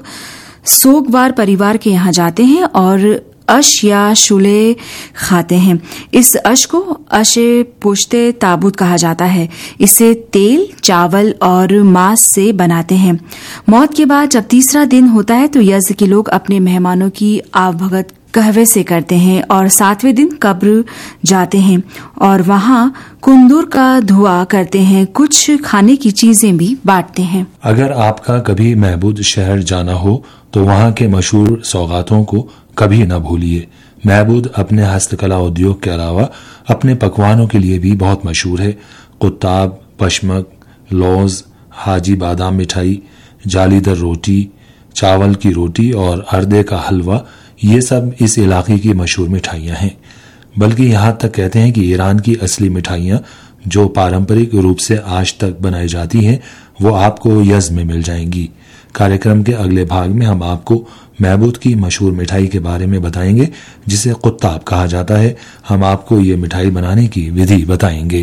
सोगवार परिवार के यहाँ जाते हैं और अश या शुले खाते हैं। इस अश को अशे पुश्ते ताबूत कहा जाता है। इसे तेल, चावल और मांस से बनाते हैं। मौत के बाद जब तीसरा दिन होता है तो यज्ञ के लोग अपने मेहमानों की आवभगत कहवे से करते हैं और सातवें दिन कब्र जाते हैं और वहाँ कुंदूर का धुआं करते हैं। कुछ खाने की चीजें भी बांटते हैं। अगर आपका कभी महबूद शहर जाना हो तो वहाँ के मशहूर सौगातों को कभी न भूलिए। महबूद अपने हस्तकला उद्योग के अलावा अपने पकवानों के लिए भी बहुत मशहूर है। कुत्ताब, पशमक, लौज, हाजी बादाम मिठाई, जालीदार रोटी, चावल की रोटी और अर्दे का हलवा, ये सब इस इलाके की मशहूर मिठाइयाँ हैं। बल्कि यहाँ तक कहते हैं कि ईरान की असली मिठाइयाँ जो पारंपरिक रूप से आज तक बनाई जाती हैं वो आपको यज़्द में मिल जाएंगी। कार्यक्रम के अगले भाग में हम आपको महबूद की मशहूर मिठाई के बारे में बताएंगे जिसे कुत्ताब कहा जाता है। हम आपको ये मिठाई बनाने की विधि बताएंगे।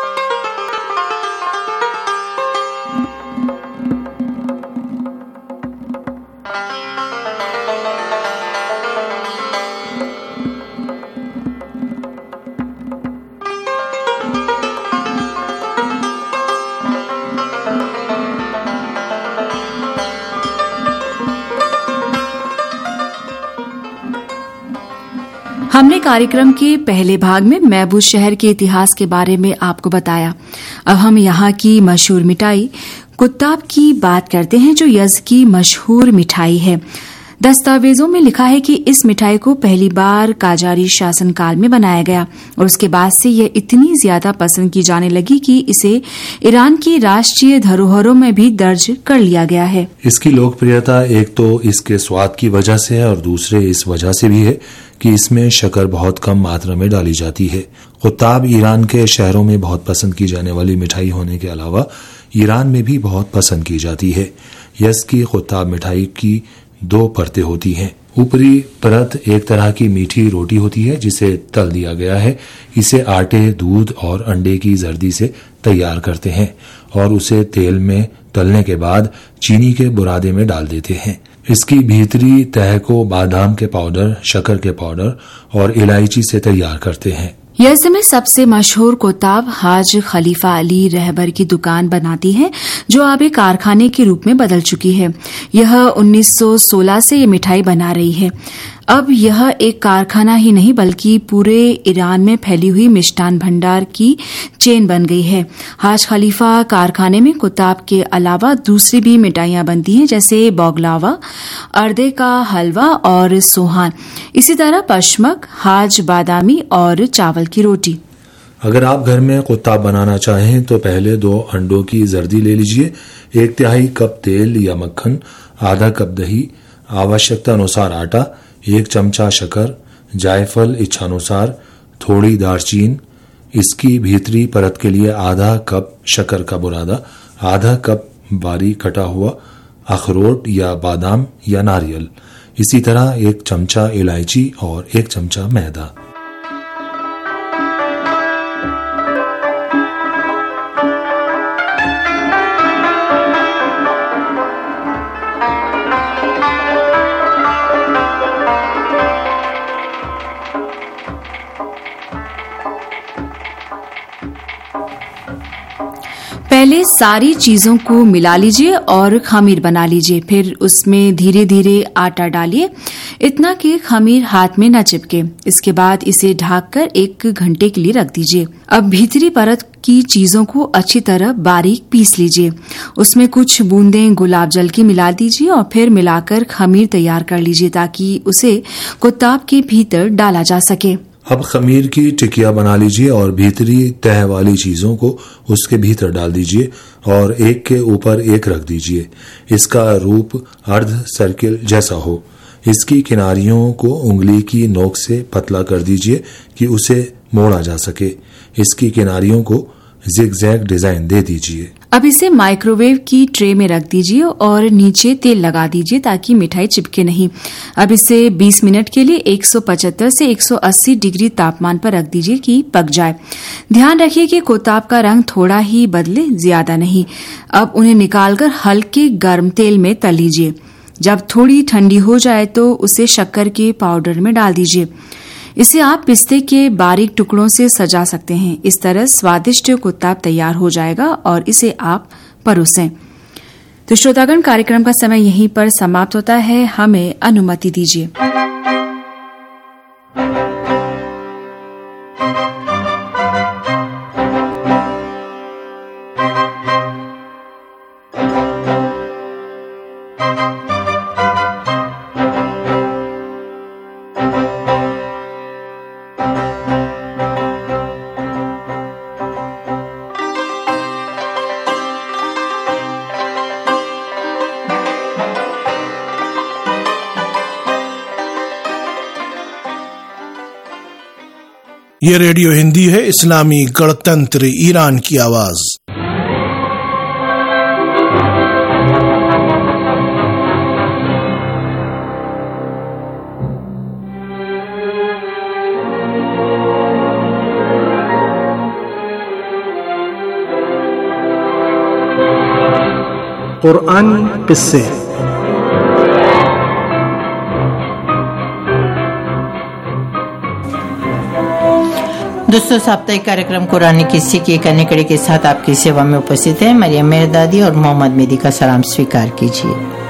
हमने कार्यक्रम के पहले भाग में महबूद शहर के इतिहास के बारे में आपको बताया। अब हम यहाँ की मशहूर मिठाई कुत्ताब की बात करते हैं, जो यज़्द की मशहूर मिठाई है। दस्तावेजों में लिखा है कि इस मिठाई को पहली बार काजारी शासनकाल में बनाया गया और उसके बाद से यह इतनी ज्यादा पसंद की जाने लगी कि इसे ईरान की राष्ट्रीय धरोहरों में भी दर्ज कर लिया गया है। इसकी लोकप्रियता एक तो इसके स्वाद की वजह से है और दूसरे इस वजह से भी है कि इसमें शक्कर बहुत कम मात्रा में डाली जाती है। कुत्ताब ईरान के शहरों में बहुत पसंद की जाने वाली मिठाई होने के अलावा ईरान में भी बहुत पसंद की जाती है। यज़्द की कुत्ताब मिठाई की दो परतें होती हैं। ऊपरी परत एक तरह की मीठी रोटी होती है जिसे तल दिया गया है। इसे आटे, दूध और अंडे की जर्दी से तैयार करते हैं और उसे तेल में तलने के बाद चीनी के बुरादे में डाल देते हैं। इसकी भीतरी तह को बादाम के पाउडर, शक्कर के पाउडर और इलायची से तैयार करते हैं। यज़्द में सबसे मशहूर कुत्ताब हाज खलीफा अली रहबर की दुकान बनाती है, जो अब एक कारखाने के रूप में बदल चुकी है। यह उन्नीस सौ सोलह से ये मिठाई बना रही है। अब यह एक कारखाना ही नहीं बल्कि पूरे ईरान में फैली हुई मिष्ठान भंडार की चेन बन गई है। हाज खलीफा कारखाने में कुताब के अलावा दूसरी भी मिठाइयां बनती हैं, जैसे बौगलावा, अर्दे का हलवा और सोहान। इसी तरह पशमक, हाज बादामी और चावल की रोटी। अगर आप घर में कुत्ताब बनाना चाहें तो पहले दो अंडों की जर्दी ले लीजिए, एक तिहाई कप तेल या मक्खन, आधा कप दही, आवश्यकता अनुसार आटा, एक चमचा शक्कर, जायफल इच्छानुसार, थोड़ी दालचीनी, इसकी भीतरी परत के लिए आधा कप शक्कर का बुरादा, आधा कप बारीक कटा हुआ अखरोट या बादाम या नारियल, इसी तरह एक चमचा इलायची और एक चमचा मैदा। पहले सारी चीजों को मिला लीजिए और खमीर बना लीजिए, फिर उसमें धीरे धीरे आटा डालिए, इतना कि खमीर हाथ में न चिपके। इसके बाद इसे ढककर एक घंटे के लिए रख दीजिए। अब भीतरी परत की चीजों को अच्छी तरह बारीक पीस लीजिए, उसमें कुछ बूंदें गुलाब जल की मिला दीजिए और फिर मिलाकर खमीर तैयार कर लीजिए ताकि उसे कुत्ताब के भीतर डाला जा सके। अब खमीर की टिकिया बना लीजिए और भीतरी तह वाली चीजों को उसके भीतर डाल दीजिए और एक के ऊपर एक रख दीजिए। इसका रूप अर्ध सर्किल जैसा हो। इसकी किनारियों को उंगली की नोक से पतला कर दीजिए कि उसे मोड़ा जा सके। इसकी किनारियों को जिगजैग डिजाइन दे दीजिए। अब इसे माइक्रोवेव की ट्रे में रख दीजिए और नीचे तेल लगा दीजिए ताकि मिठाई चिपके नहीं। अब इसे बीस मिनट के लिए एक सौ पचहत्तर से एक सौ अस्सी डिग्री तापमान पर रख दीजिए कि पक जाए। ध्यान रखिए कि कुताब का रंग थोड़ा ही बदले, ज्यादा नहीं। अब उन्हें निकालकर हल्के गर्म तेल में तल लीजिए। जब थोड़ी ठंडी हो जाए तो उसे शक्कर के पाउडर में डाल दीजिए। इसे आप पिस्ते के बारीक टुकड़ों से सजा सकते हैं। इस तरह स्वादिष्ट कुत्ताब तैयार हो जाएगा और इसे आप परोसें। तो श्रोतागण, कार्यक्रम का समय यहीं पर समाप्त होता है। हमें अनुमति दीजिए। ये रेडियो हिंदी है, इस्लामी गणतंत्र ईरान की आवाज। कुरानी किस्से। दोस्तों, साप्ताहिक कार्यक्रम कुरानी किस्से की एक अन्य कड़ी के साथ आपकी सेवा में उपस्थित है मरियम मेहरदादी और मोहम्मद मेदी का सलाम स्वीकार कीजिए।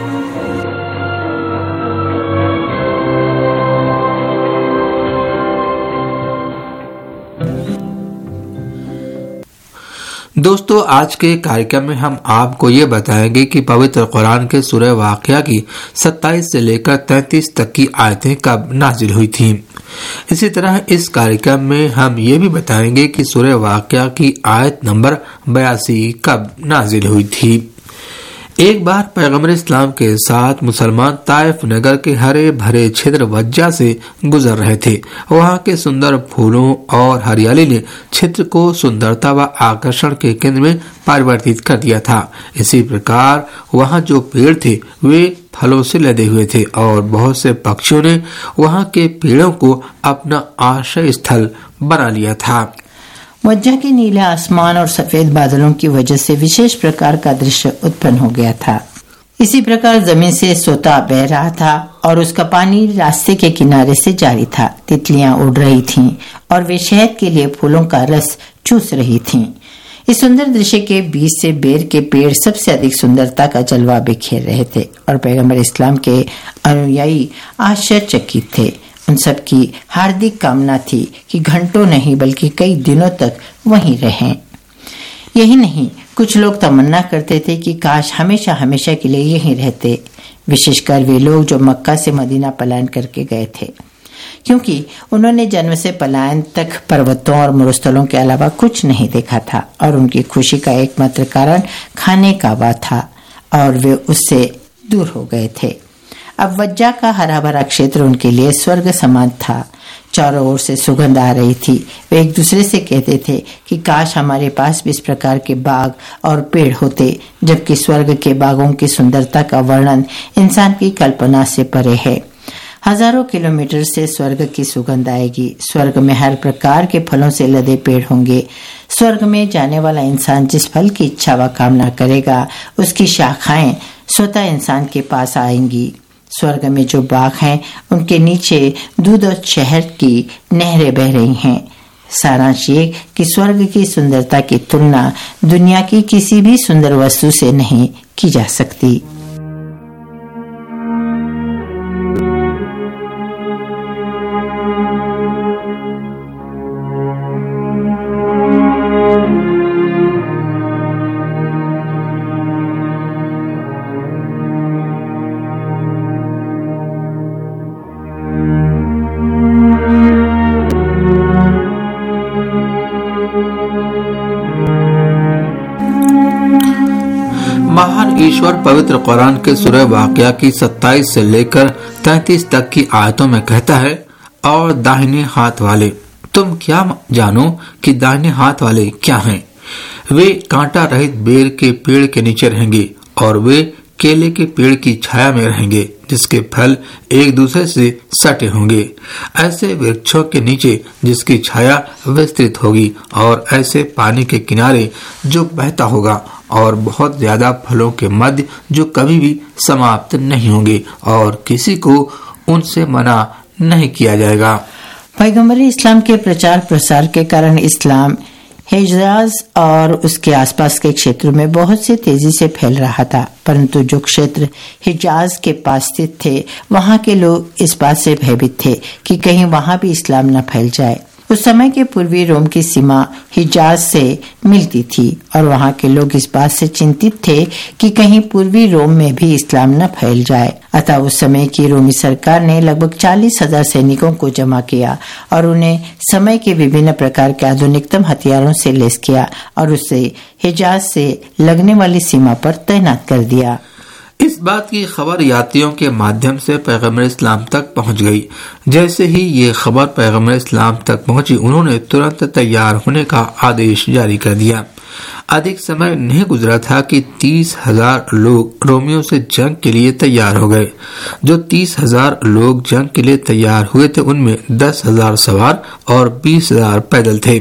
दोस्तों, आज के कार्यक्रम में हम आपको ये बताएंगे कि पवित्र कुरान के सूरह वाक़िया की सत्ताईस से लेकर तैंतीस तक की आयतें कब नाजिल हुई थीं। इसी तरह इस कार्यक्रम में हम ये भी बताएंगे कि सूरह वाक़िया की आयत नंबर बयासी कब नाजिल हुई थी। एक बार पैगम्बर इस्लाम के साथ मुसलमान ताइफ नगर के हरे भरे क्षेत्र वज्जा से गुजर रहे थे। वहाँ के सुंदर फूलों और हरियाली ने क्षेत्र को सुंदरता व आकर्षण के केंद्र में परिवर्तित कर दिया था। इसी प्रकार वहाँ जो पेड़ थे वे फलों से लदे हुए थे और बहुत से पक्षियों ने वहाँ के पेड़ों को अपना आश्रय स्थल बना लिया था। वज्जा के नीले आसमान और सफेद बादलों की वजह से विशेष प्रकार का दृश्य उत्पन्न हो गया था। इसी प्रकार जमीन से सोता बह रहा था और उसका पानी रास्ते के किनारे से जारी था। तितलियां उड़ रही थीं और वे शहद के लिए फूलों का रस चूस रही थीं। इस सुंदर दृश्य के बीच से बेर के पेड़ सबसे अधिक सुंदरता का जलवा बिखेर रहे थे और पैगंबर इस्लाम के अनुयायी आश्चर्यचकित थे। उन सब की हार्दिक कामना थी कि घंटों नहीं बल्कि कई दिनों तक वहीं रहें। यही नहीं, कुछ लोग तमन्ना करते थे कि काश हमेशा हमेशा के लिए यहीं रहते, विशेषकर वे लोग जो मक्का से मदीना पलायन करके गए थे, क्योंकि उन्होंने जन्म से पलायन तक पर्वतों और मरुस्थलों के अलावा कुछ नहीं देखा था और उनकी खुशी का एकमात्र कारण खाने का वा था और वे उससे दूर हो गए थे। अब वज्जा का हरा भरा क्षेत्र उनके लिए स्वर्ग समान था। चारों ओर से सुगंध आ रही थी। वे एक दूसरे से कहते थे कि काश हमारे पास भी इस प्रकार के बाग और पेड़ होते, जबकि स्वर्ग के बागों की सुंदरता का वर्णन इंसान की कल्पना से परे है। हजारों किलोमीटर से स्वर्ग की सुगंध आएगी। स्वर्ग में हर प्रकार के फलों से लदे पेड़ होंगे। स्वर्ग में जाने वाला इंसान जिस फल की इच्छा व कामना करेगा, उसकी शाखाएं स्वतः इंसान के पास आएंगी। स्वर्ग में जो बाग हैं, उनके नीचे दूध और शहद की नहरें बह रही हैं। सारांश ये कि स्वर्ग की सुंदरता की तुलना दुनिया की किसी भी सुंदर वस्तु से नहीं की जा सकती। महान ईश्वर पवित्र कुरान के सूरह वाक़िया की सत्ताईस से लेकर तैंतीस तक की आयतों में कहता है, और दाहिने हाथ वाले, तुम क्या जानो कि दाहिने हाथ वाले क्या हैं? वे कांटा रहित बेर के पेड़ के नीचे रहेंगे और वे केले के पेड़ की छाया में रहेंगे, जिसके फल एक दूसरे से सटे होंगे। ऐसे वृक्षों के नीचे जिसकी छाया विस्तृत होगी, और ऐसे पानी के किनारे जो बहता होगा, और बहुत ज्यादा फलों के मध्य जो कभी भी समाप्त नहीं होंगे, और किसी को उनसे मना नहीं किया जाएगा। पैगंबर इस्लाम के प्रचार प्रसार के कारण इस्लाम हिजाज और उसके आसपास के क्षेत्रों में बहुत से तेजी से फैल रहा था, परंतु जो क्षेत्र हिजाज के पास स्थित थे, वहां के लोग इस बात से भयभीत थे कि कहीं वहां भी इस्लाम न फैल जाए। उस समय के पूर्वी रोम की सीमा हिजाज से मिलती थी और वहां के लोग इस बात से चिंतित थे कि कहीं पूर्वी रोम में भी इस्लाम न फैल जाए। अतः उस समय की रोमी सरकार ने लगभग चालीस हजार सैनिकों को जमा किया और उन्हें समय के विभिन्न प्रकार के आधुनिकतम हथियारों से लैस किया और उसे हिजाज से लगने वाली सीमा पर तैनात कर दिया। इस बात की खबर यात्रियों के माध्यम से पैगंबर इस्लाम तक पहुंच गई। जैसे ही ये खबर पैगंबर इस्लाम तक पहुंची, उन्होंने तुरंत तैयार होने का आदेश जारी कर दिया। अधिक समय नहीं गुजरा था कि तीस हजार लोग रोमियों से जंग के लिए तैयार हो गए। जो तीस हजार लोग जंग के लिए तैयार हुए थे, उनमें दस हजार सवार और बीस हजार पैदल थे।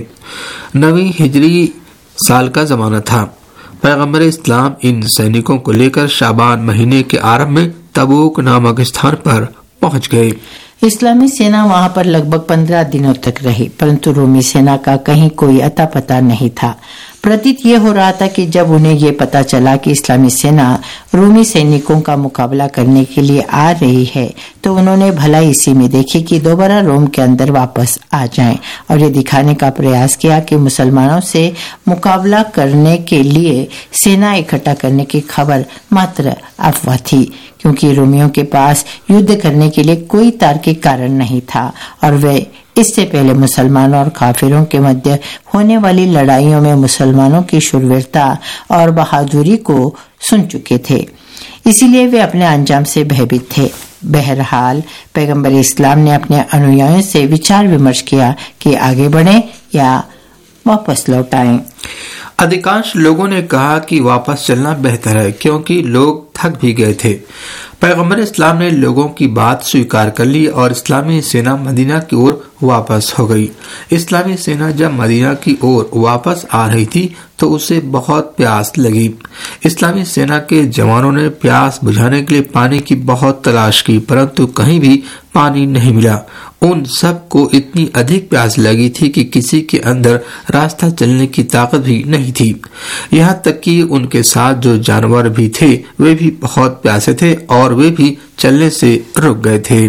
नवी हिजरी साल का जमाना था। पैगंबर इस्लाम इन सैनिकों को लेकर शाबान महीने के आरंभ में तबूक नामक स्थान पर पहुंच गए। इस्लामी सेना वहां पर लगभग पंद्रह दिनों तक रही, परंतु रोमी सेना का कहीं कोई अता पता नहीं था। प्रतीत ये हो रहा था कि जब उन्हें ये पता चला कि इस्लामी सेना रोमी सैनिकों का मुकाबला करने के लिए आ रही है, तो उन्होंने भलाई इसी में देखी कि दोबारा रोम के अंदर वापस आ जाएं और ये दिखाने का प्रयास किया कि मुसलमानों से मुकाबला करने के लिए सेना इकट्ठा करने की खबर मात्र अफवाह थी, क्योंकि रोमियों के पास युद्ध करने के लिए कोई तार्किक कारण नहीं था और वे इससे पहले मुसलमानों और काफिरों के मध्य होने वाली लड़ाइयों में मुसलमानों की शूरवीरता और बहादुरी को सुन चुके थे। इसीलिए वे अपने अंजाम से भयभीत थे। बहरहाल पैगंबर इस्लाम ने अपने अनुयायियों से विचार विमर्श किया कि आगे बढ़ें या वापस लौट आएं। अधिकांश लोगों ने कहा कि वापस चलना बेहतर है, क्योंकि लोग थक भी गए थे। पैगंबर इस्लाम ने लोगों की बात स्वीकार कर ली और इस्लामी सेना मदीना की ओर वापस हो गई। इस्लामी सेना जब मदीना की ओर वापस आ रही थी तो उसे बहुत प्यास लगी। इस्लामी सेना के जवानों ने प्यास बुझाने के लिए पानी की बहुत तलाश की, परंतु कहीं भी पानी नहीं मिला। उन सब को इतनी अधिक प्यास लगी थी कि किसी के अंदर रास्ता चलने की ताकत भी नहीं थी। यहाँ तक कि उनके साथ जो जानवर भी थे वे भी बहुत प्यासे थे और वे भी चलने से रुक गए थे।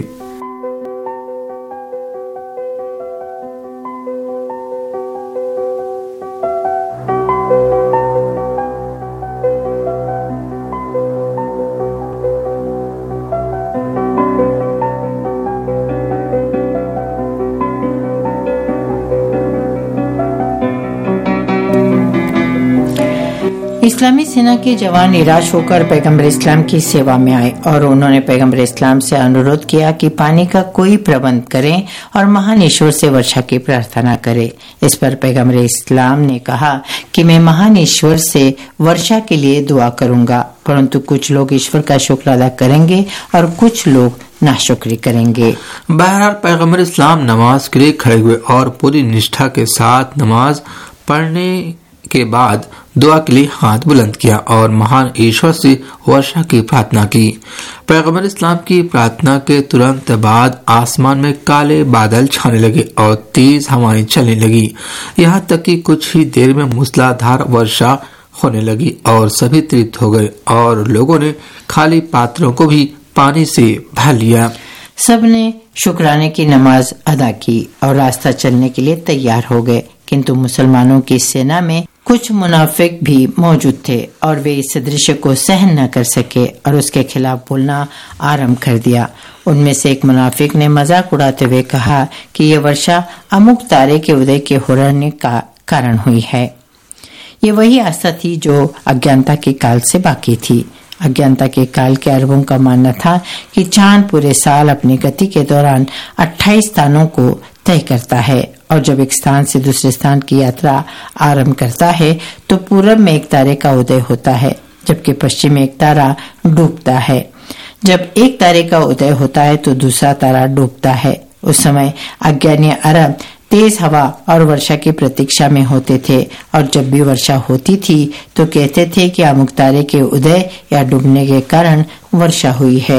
इस्लामी सेना के जवान निराश होकर पैगंबर इस्लाम की सेवा में आए और उन्होंने पैगंबर इस्लाम से अनुरोध किया कि पानी का कोई प्रबंध करें और महान ईश्वर से वर्षा की प्रार्थना करें। इस पर पैगंबर इस्लाम ने कहा कि मैं महान ईश्वर से वर्षा के लिए दुआ करूंगा, परंतु कुछ लोग ईश्वर का शुक्र अदा करेंगे और कुछ लोग नाशुक्री करेंगे। बहरहाल पैगंबर इस्लाम नमाज के लिए खड़े हुए और पूरी निष्ठा के साथ नमाज पढ़ने के बाद दुआ के लिए हाथ बुलंद किया और महान ईश्वर से वर्षा की प्रार्थना की। पैगंबर इस्लाम की प्रार्थना के तुरंत बाद आसमान में काले बादल छाने लगे और तेज हवाएं चलने लगी। यहाँ तक कि कुछ ही देर में मूसलाधार वर्षा होने लगी और सभी तृप्त हो गए और लोगों ने खाली पात्रों को भी पानी से भर लिया। सबने शुक्राने की नमाज अदा की और रास्ता चलने के लिए तैयार हो गए, किंतु मुसलमानों की सेना में कुछ मुनाफिक भी मौजूद थे और वे इस दृश्य को सहन न कर सके और उसके खिलाफ बोलना आरंभ कर दिया। उनमें से एक मुनाफिक ने मजाक उड़ाते हुए कहा कि यह वर्षा अमुक तारे के उदय के होने का कारण हुई है। ये वही आस्था थी जो अज्ञानता के काल से बाकी थी। अज्ञानता के काल के अरबों का मानना था कि चांद पूरे साल अपनी गति के दौरान अट्ठाईस स्थानों को तय करता है और जब एक स्थान से दूसरे स्थान की यात्रा आरंभ करता है तो पूरब में एक तारे का उदय होता है, जबकि पश्चिम में एक तारा डूबता है। जब एक तारे का उदय होता है तो दूसरा तारा डूबता है। उस समय अज्ञानी अरब तेज हवा और वर्षा की प्रतीक्षा में होते थे और जब भी वर्षा होती थी तो कहते थे कि अमुक तारे के उदय या डूबने के कारण वर्षा हुई है।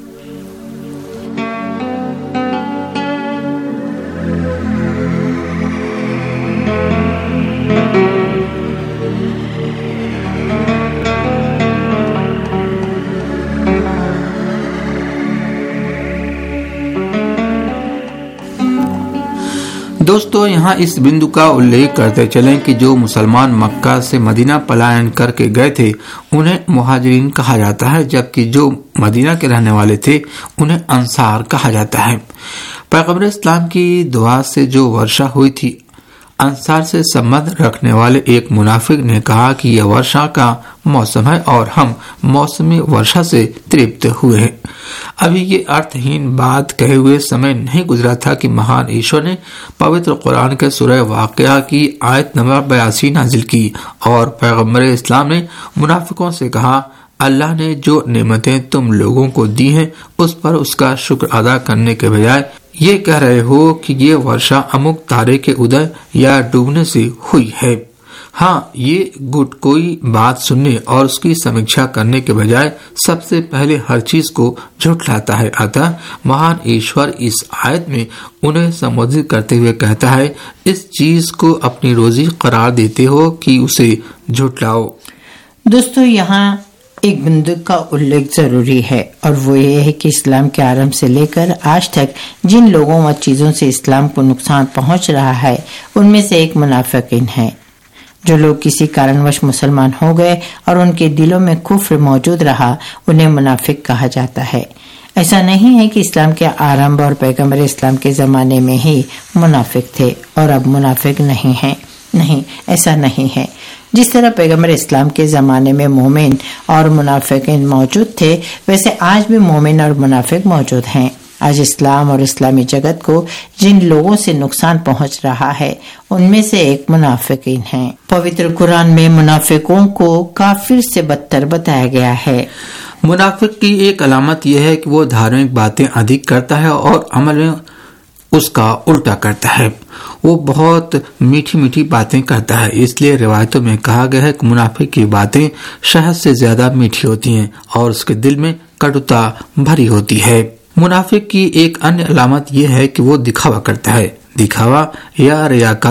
दोस्तों, यहाँ इस बिंदु का उल्लेख करते चलें कि जो मुसलमान मक्का से मदीना पलायन करके गए थे उन्हें मुहाजिरीन कहा जाता है, जबकि जो मदीना के रहने वाले थे उन्हें अंसार कहा जाता है। पैगंबर इस्लाम की दुआ से जो वर्षा हुई थी, अंसार से संबंध रखने वाले एक मुनाफिक ने कहा कि यह वर्षा का मौसम है और हम मौसमी वर्षा से तृप्त हुए हैं। अभी ये अर्थहीन बात कहे हुए समय नहीं गुजरा था कि महान ईश्वर ने पवित्र कुरान के सूरह वाक़िया की आयत नंबर बयासी नाजिल की और पैगंबर इस्लाम ने मुनाफिकों से कहा, अल्लाह ने जो नेमतें तुम लोगों को दी हैं उस पर उसका शुक्र अदा करने के बजाय ये कह रहे हो कि ये वर्षा अमुक तारे के उदय या डूबने से हुई है। हाँ, ये गुट कोई बात सुनने और उसकी समीक्षा करने के बजाय सबसे पहले हर चीज को झुठलाता है। अतः महान ईश्वर इस आयत में उन्हें संबोधित करते हुए कहता है, इस चीज को अपनी रोजी करार देते हो कि उसे झुठलाओ। दोस्तों, यहाँ एक बिंदु का उल्लेख जरूरी है और वो ये है कि इस्लाम के आरंभ से लेकर आज तक जिन लोगों व चीजों से इस्लाम को नुकसान पहुंच रहा है उनमें से एक मुनाफिकीन है। जो लोग किसी कारणवश मुसलमान हो गए और उनके दिलों में कुफ्र मौजूद रहा उन्हें मुनाफिक कहा जाता है। ऐसा नहीं है कि इस्लाम के आरंभ और पैगंबर इस्लाम के जमाने में ही मुनाफिक थे और अब मुनाफिक नहीं है। नहीं, ऐसा नहीं है। जिस तरह पैगंबर इस्लाम के जमाने में मोमिन और मुनाफिकीन मौजूद थे, वैसे आज भी मोमिन और मुनाफिक मौजूद हैं। आज इस्लाम और इस्लामी जगत को जिन लोगों से नुकसान पहुंच रहा है उनमें से एक मुनाफिकीन हैं। पवित्र कुरान में मुनाफिकों को काफिर से बदतर बताया गया है। मुनाफिक की एक अलामत यह है कि वो धार्मिक बातें अधिक करता है और अमल में उसका उल्टा करता है। वो बहुत मीठी मीठी बातें करता है, इसलिए रिवायतों में कहा गया है कि मुनाफिक की बातें शहद से ज्यादा मीठी होती हैं और उसके दिल में कटुता भरी होती है। मुनाफिक की एक अन्य अलामत यह है कि वो दिखावा करता है। दिखावा या रियाकारी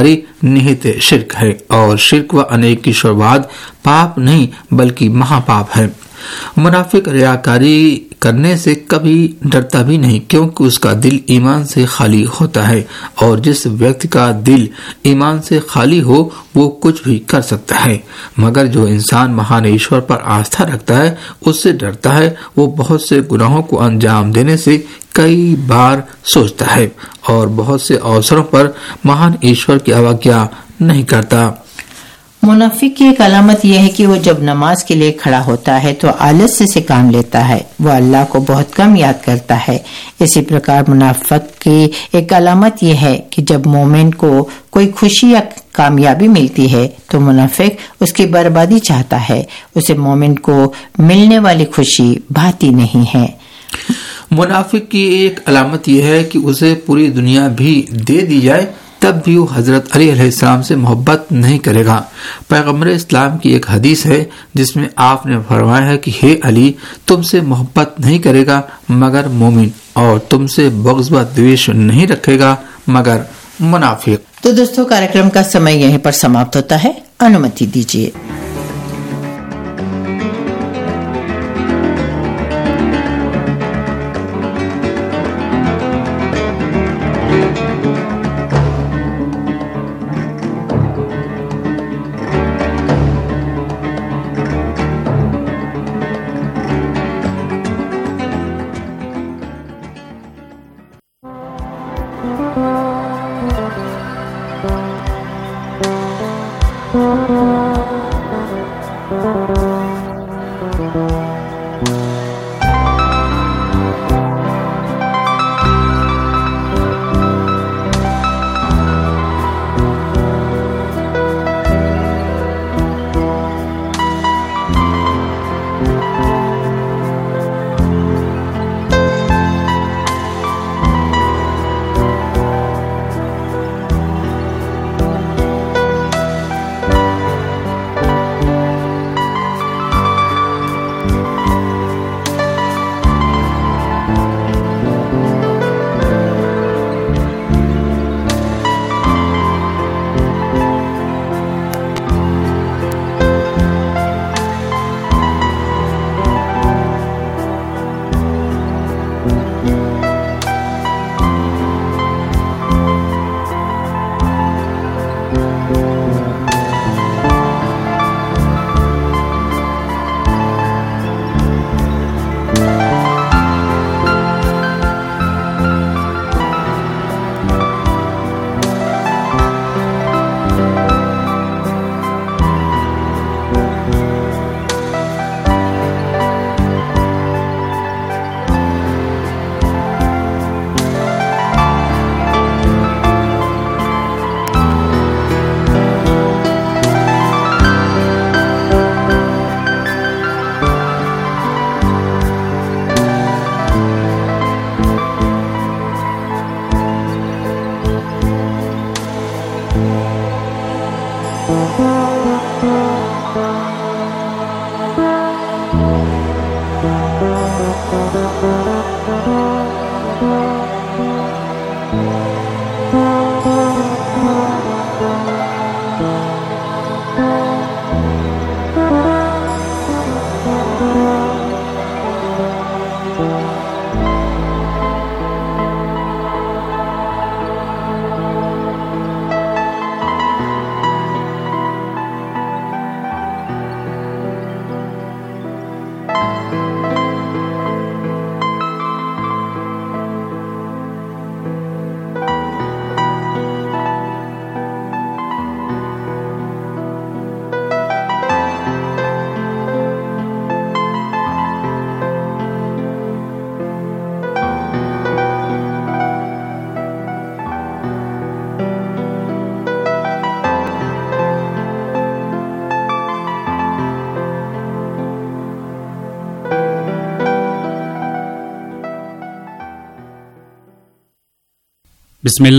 निहित शिर्क है और शिर्क व अनेक ईश्वरवाद पाप नहीं बल्कि महापाप है। मुनाफिक रियाकारी करने से कभी डरता भी नहीं, क्योंकि उसका दिल ईमान से खाली होता है और जिस व्यक्ति का दिल ईमान से खाली हो वो कुछ भी कर सकता है, मगर जो इंसान महान ईश्वर पर आस्था रखता है, उससे डरता है, वो बहुत से गुनाहों को अंजाम देने से कई बार सोचता है और बहुत से अवसरों पर महान ईश्वर की अवज्ञा नहीं करता। मुनाफिक की एक अलामत यह है कि वो जब नमाज के लिए खड़ा होता है तो आलस्य से काम लेता है, वह अल्लाह को बहुत कम याद करता है। इसी प्रकार मुनाफिक की एक अलामत यह है कि जब मोमिन को कोई खुशी या कामयाबी मिलती है तो मुनाफिक उसकी बर्बादी चाहता है, उसे मोमिन को मिलने वाली खुशी भाती नहीं है। मुनाफिक की एक अलामत यह है कि उसे पूरी दुनिया भी दे दी जाए तब भी वो हजरत अली अलैहिस्सलाम से मोहब्बत नहीं करेगा। पैगम्बर इस्लाम की एक हदीस है जिसमें आपने फरमाया है कि हे अली, तुमसे मोहब्बत नहीं करेगा मगर मोमिन, और तुमसे बग़्ज़ व द्वेष नहीं रखेगा मगर मुनाफिक। तो दोस्तों, कार्यक्रम का समय यहीं पर समाप्त होता है। अनुमति दीजिए।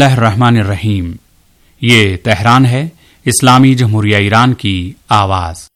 बिस्मिल्लाहिर्रहमानिर्रहीम। ये तेहरान है, इस्लामी जमहूरिया ईरान की आवाज़।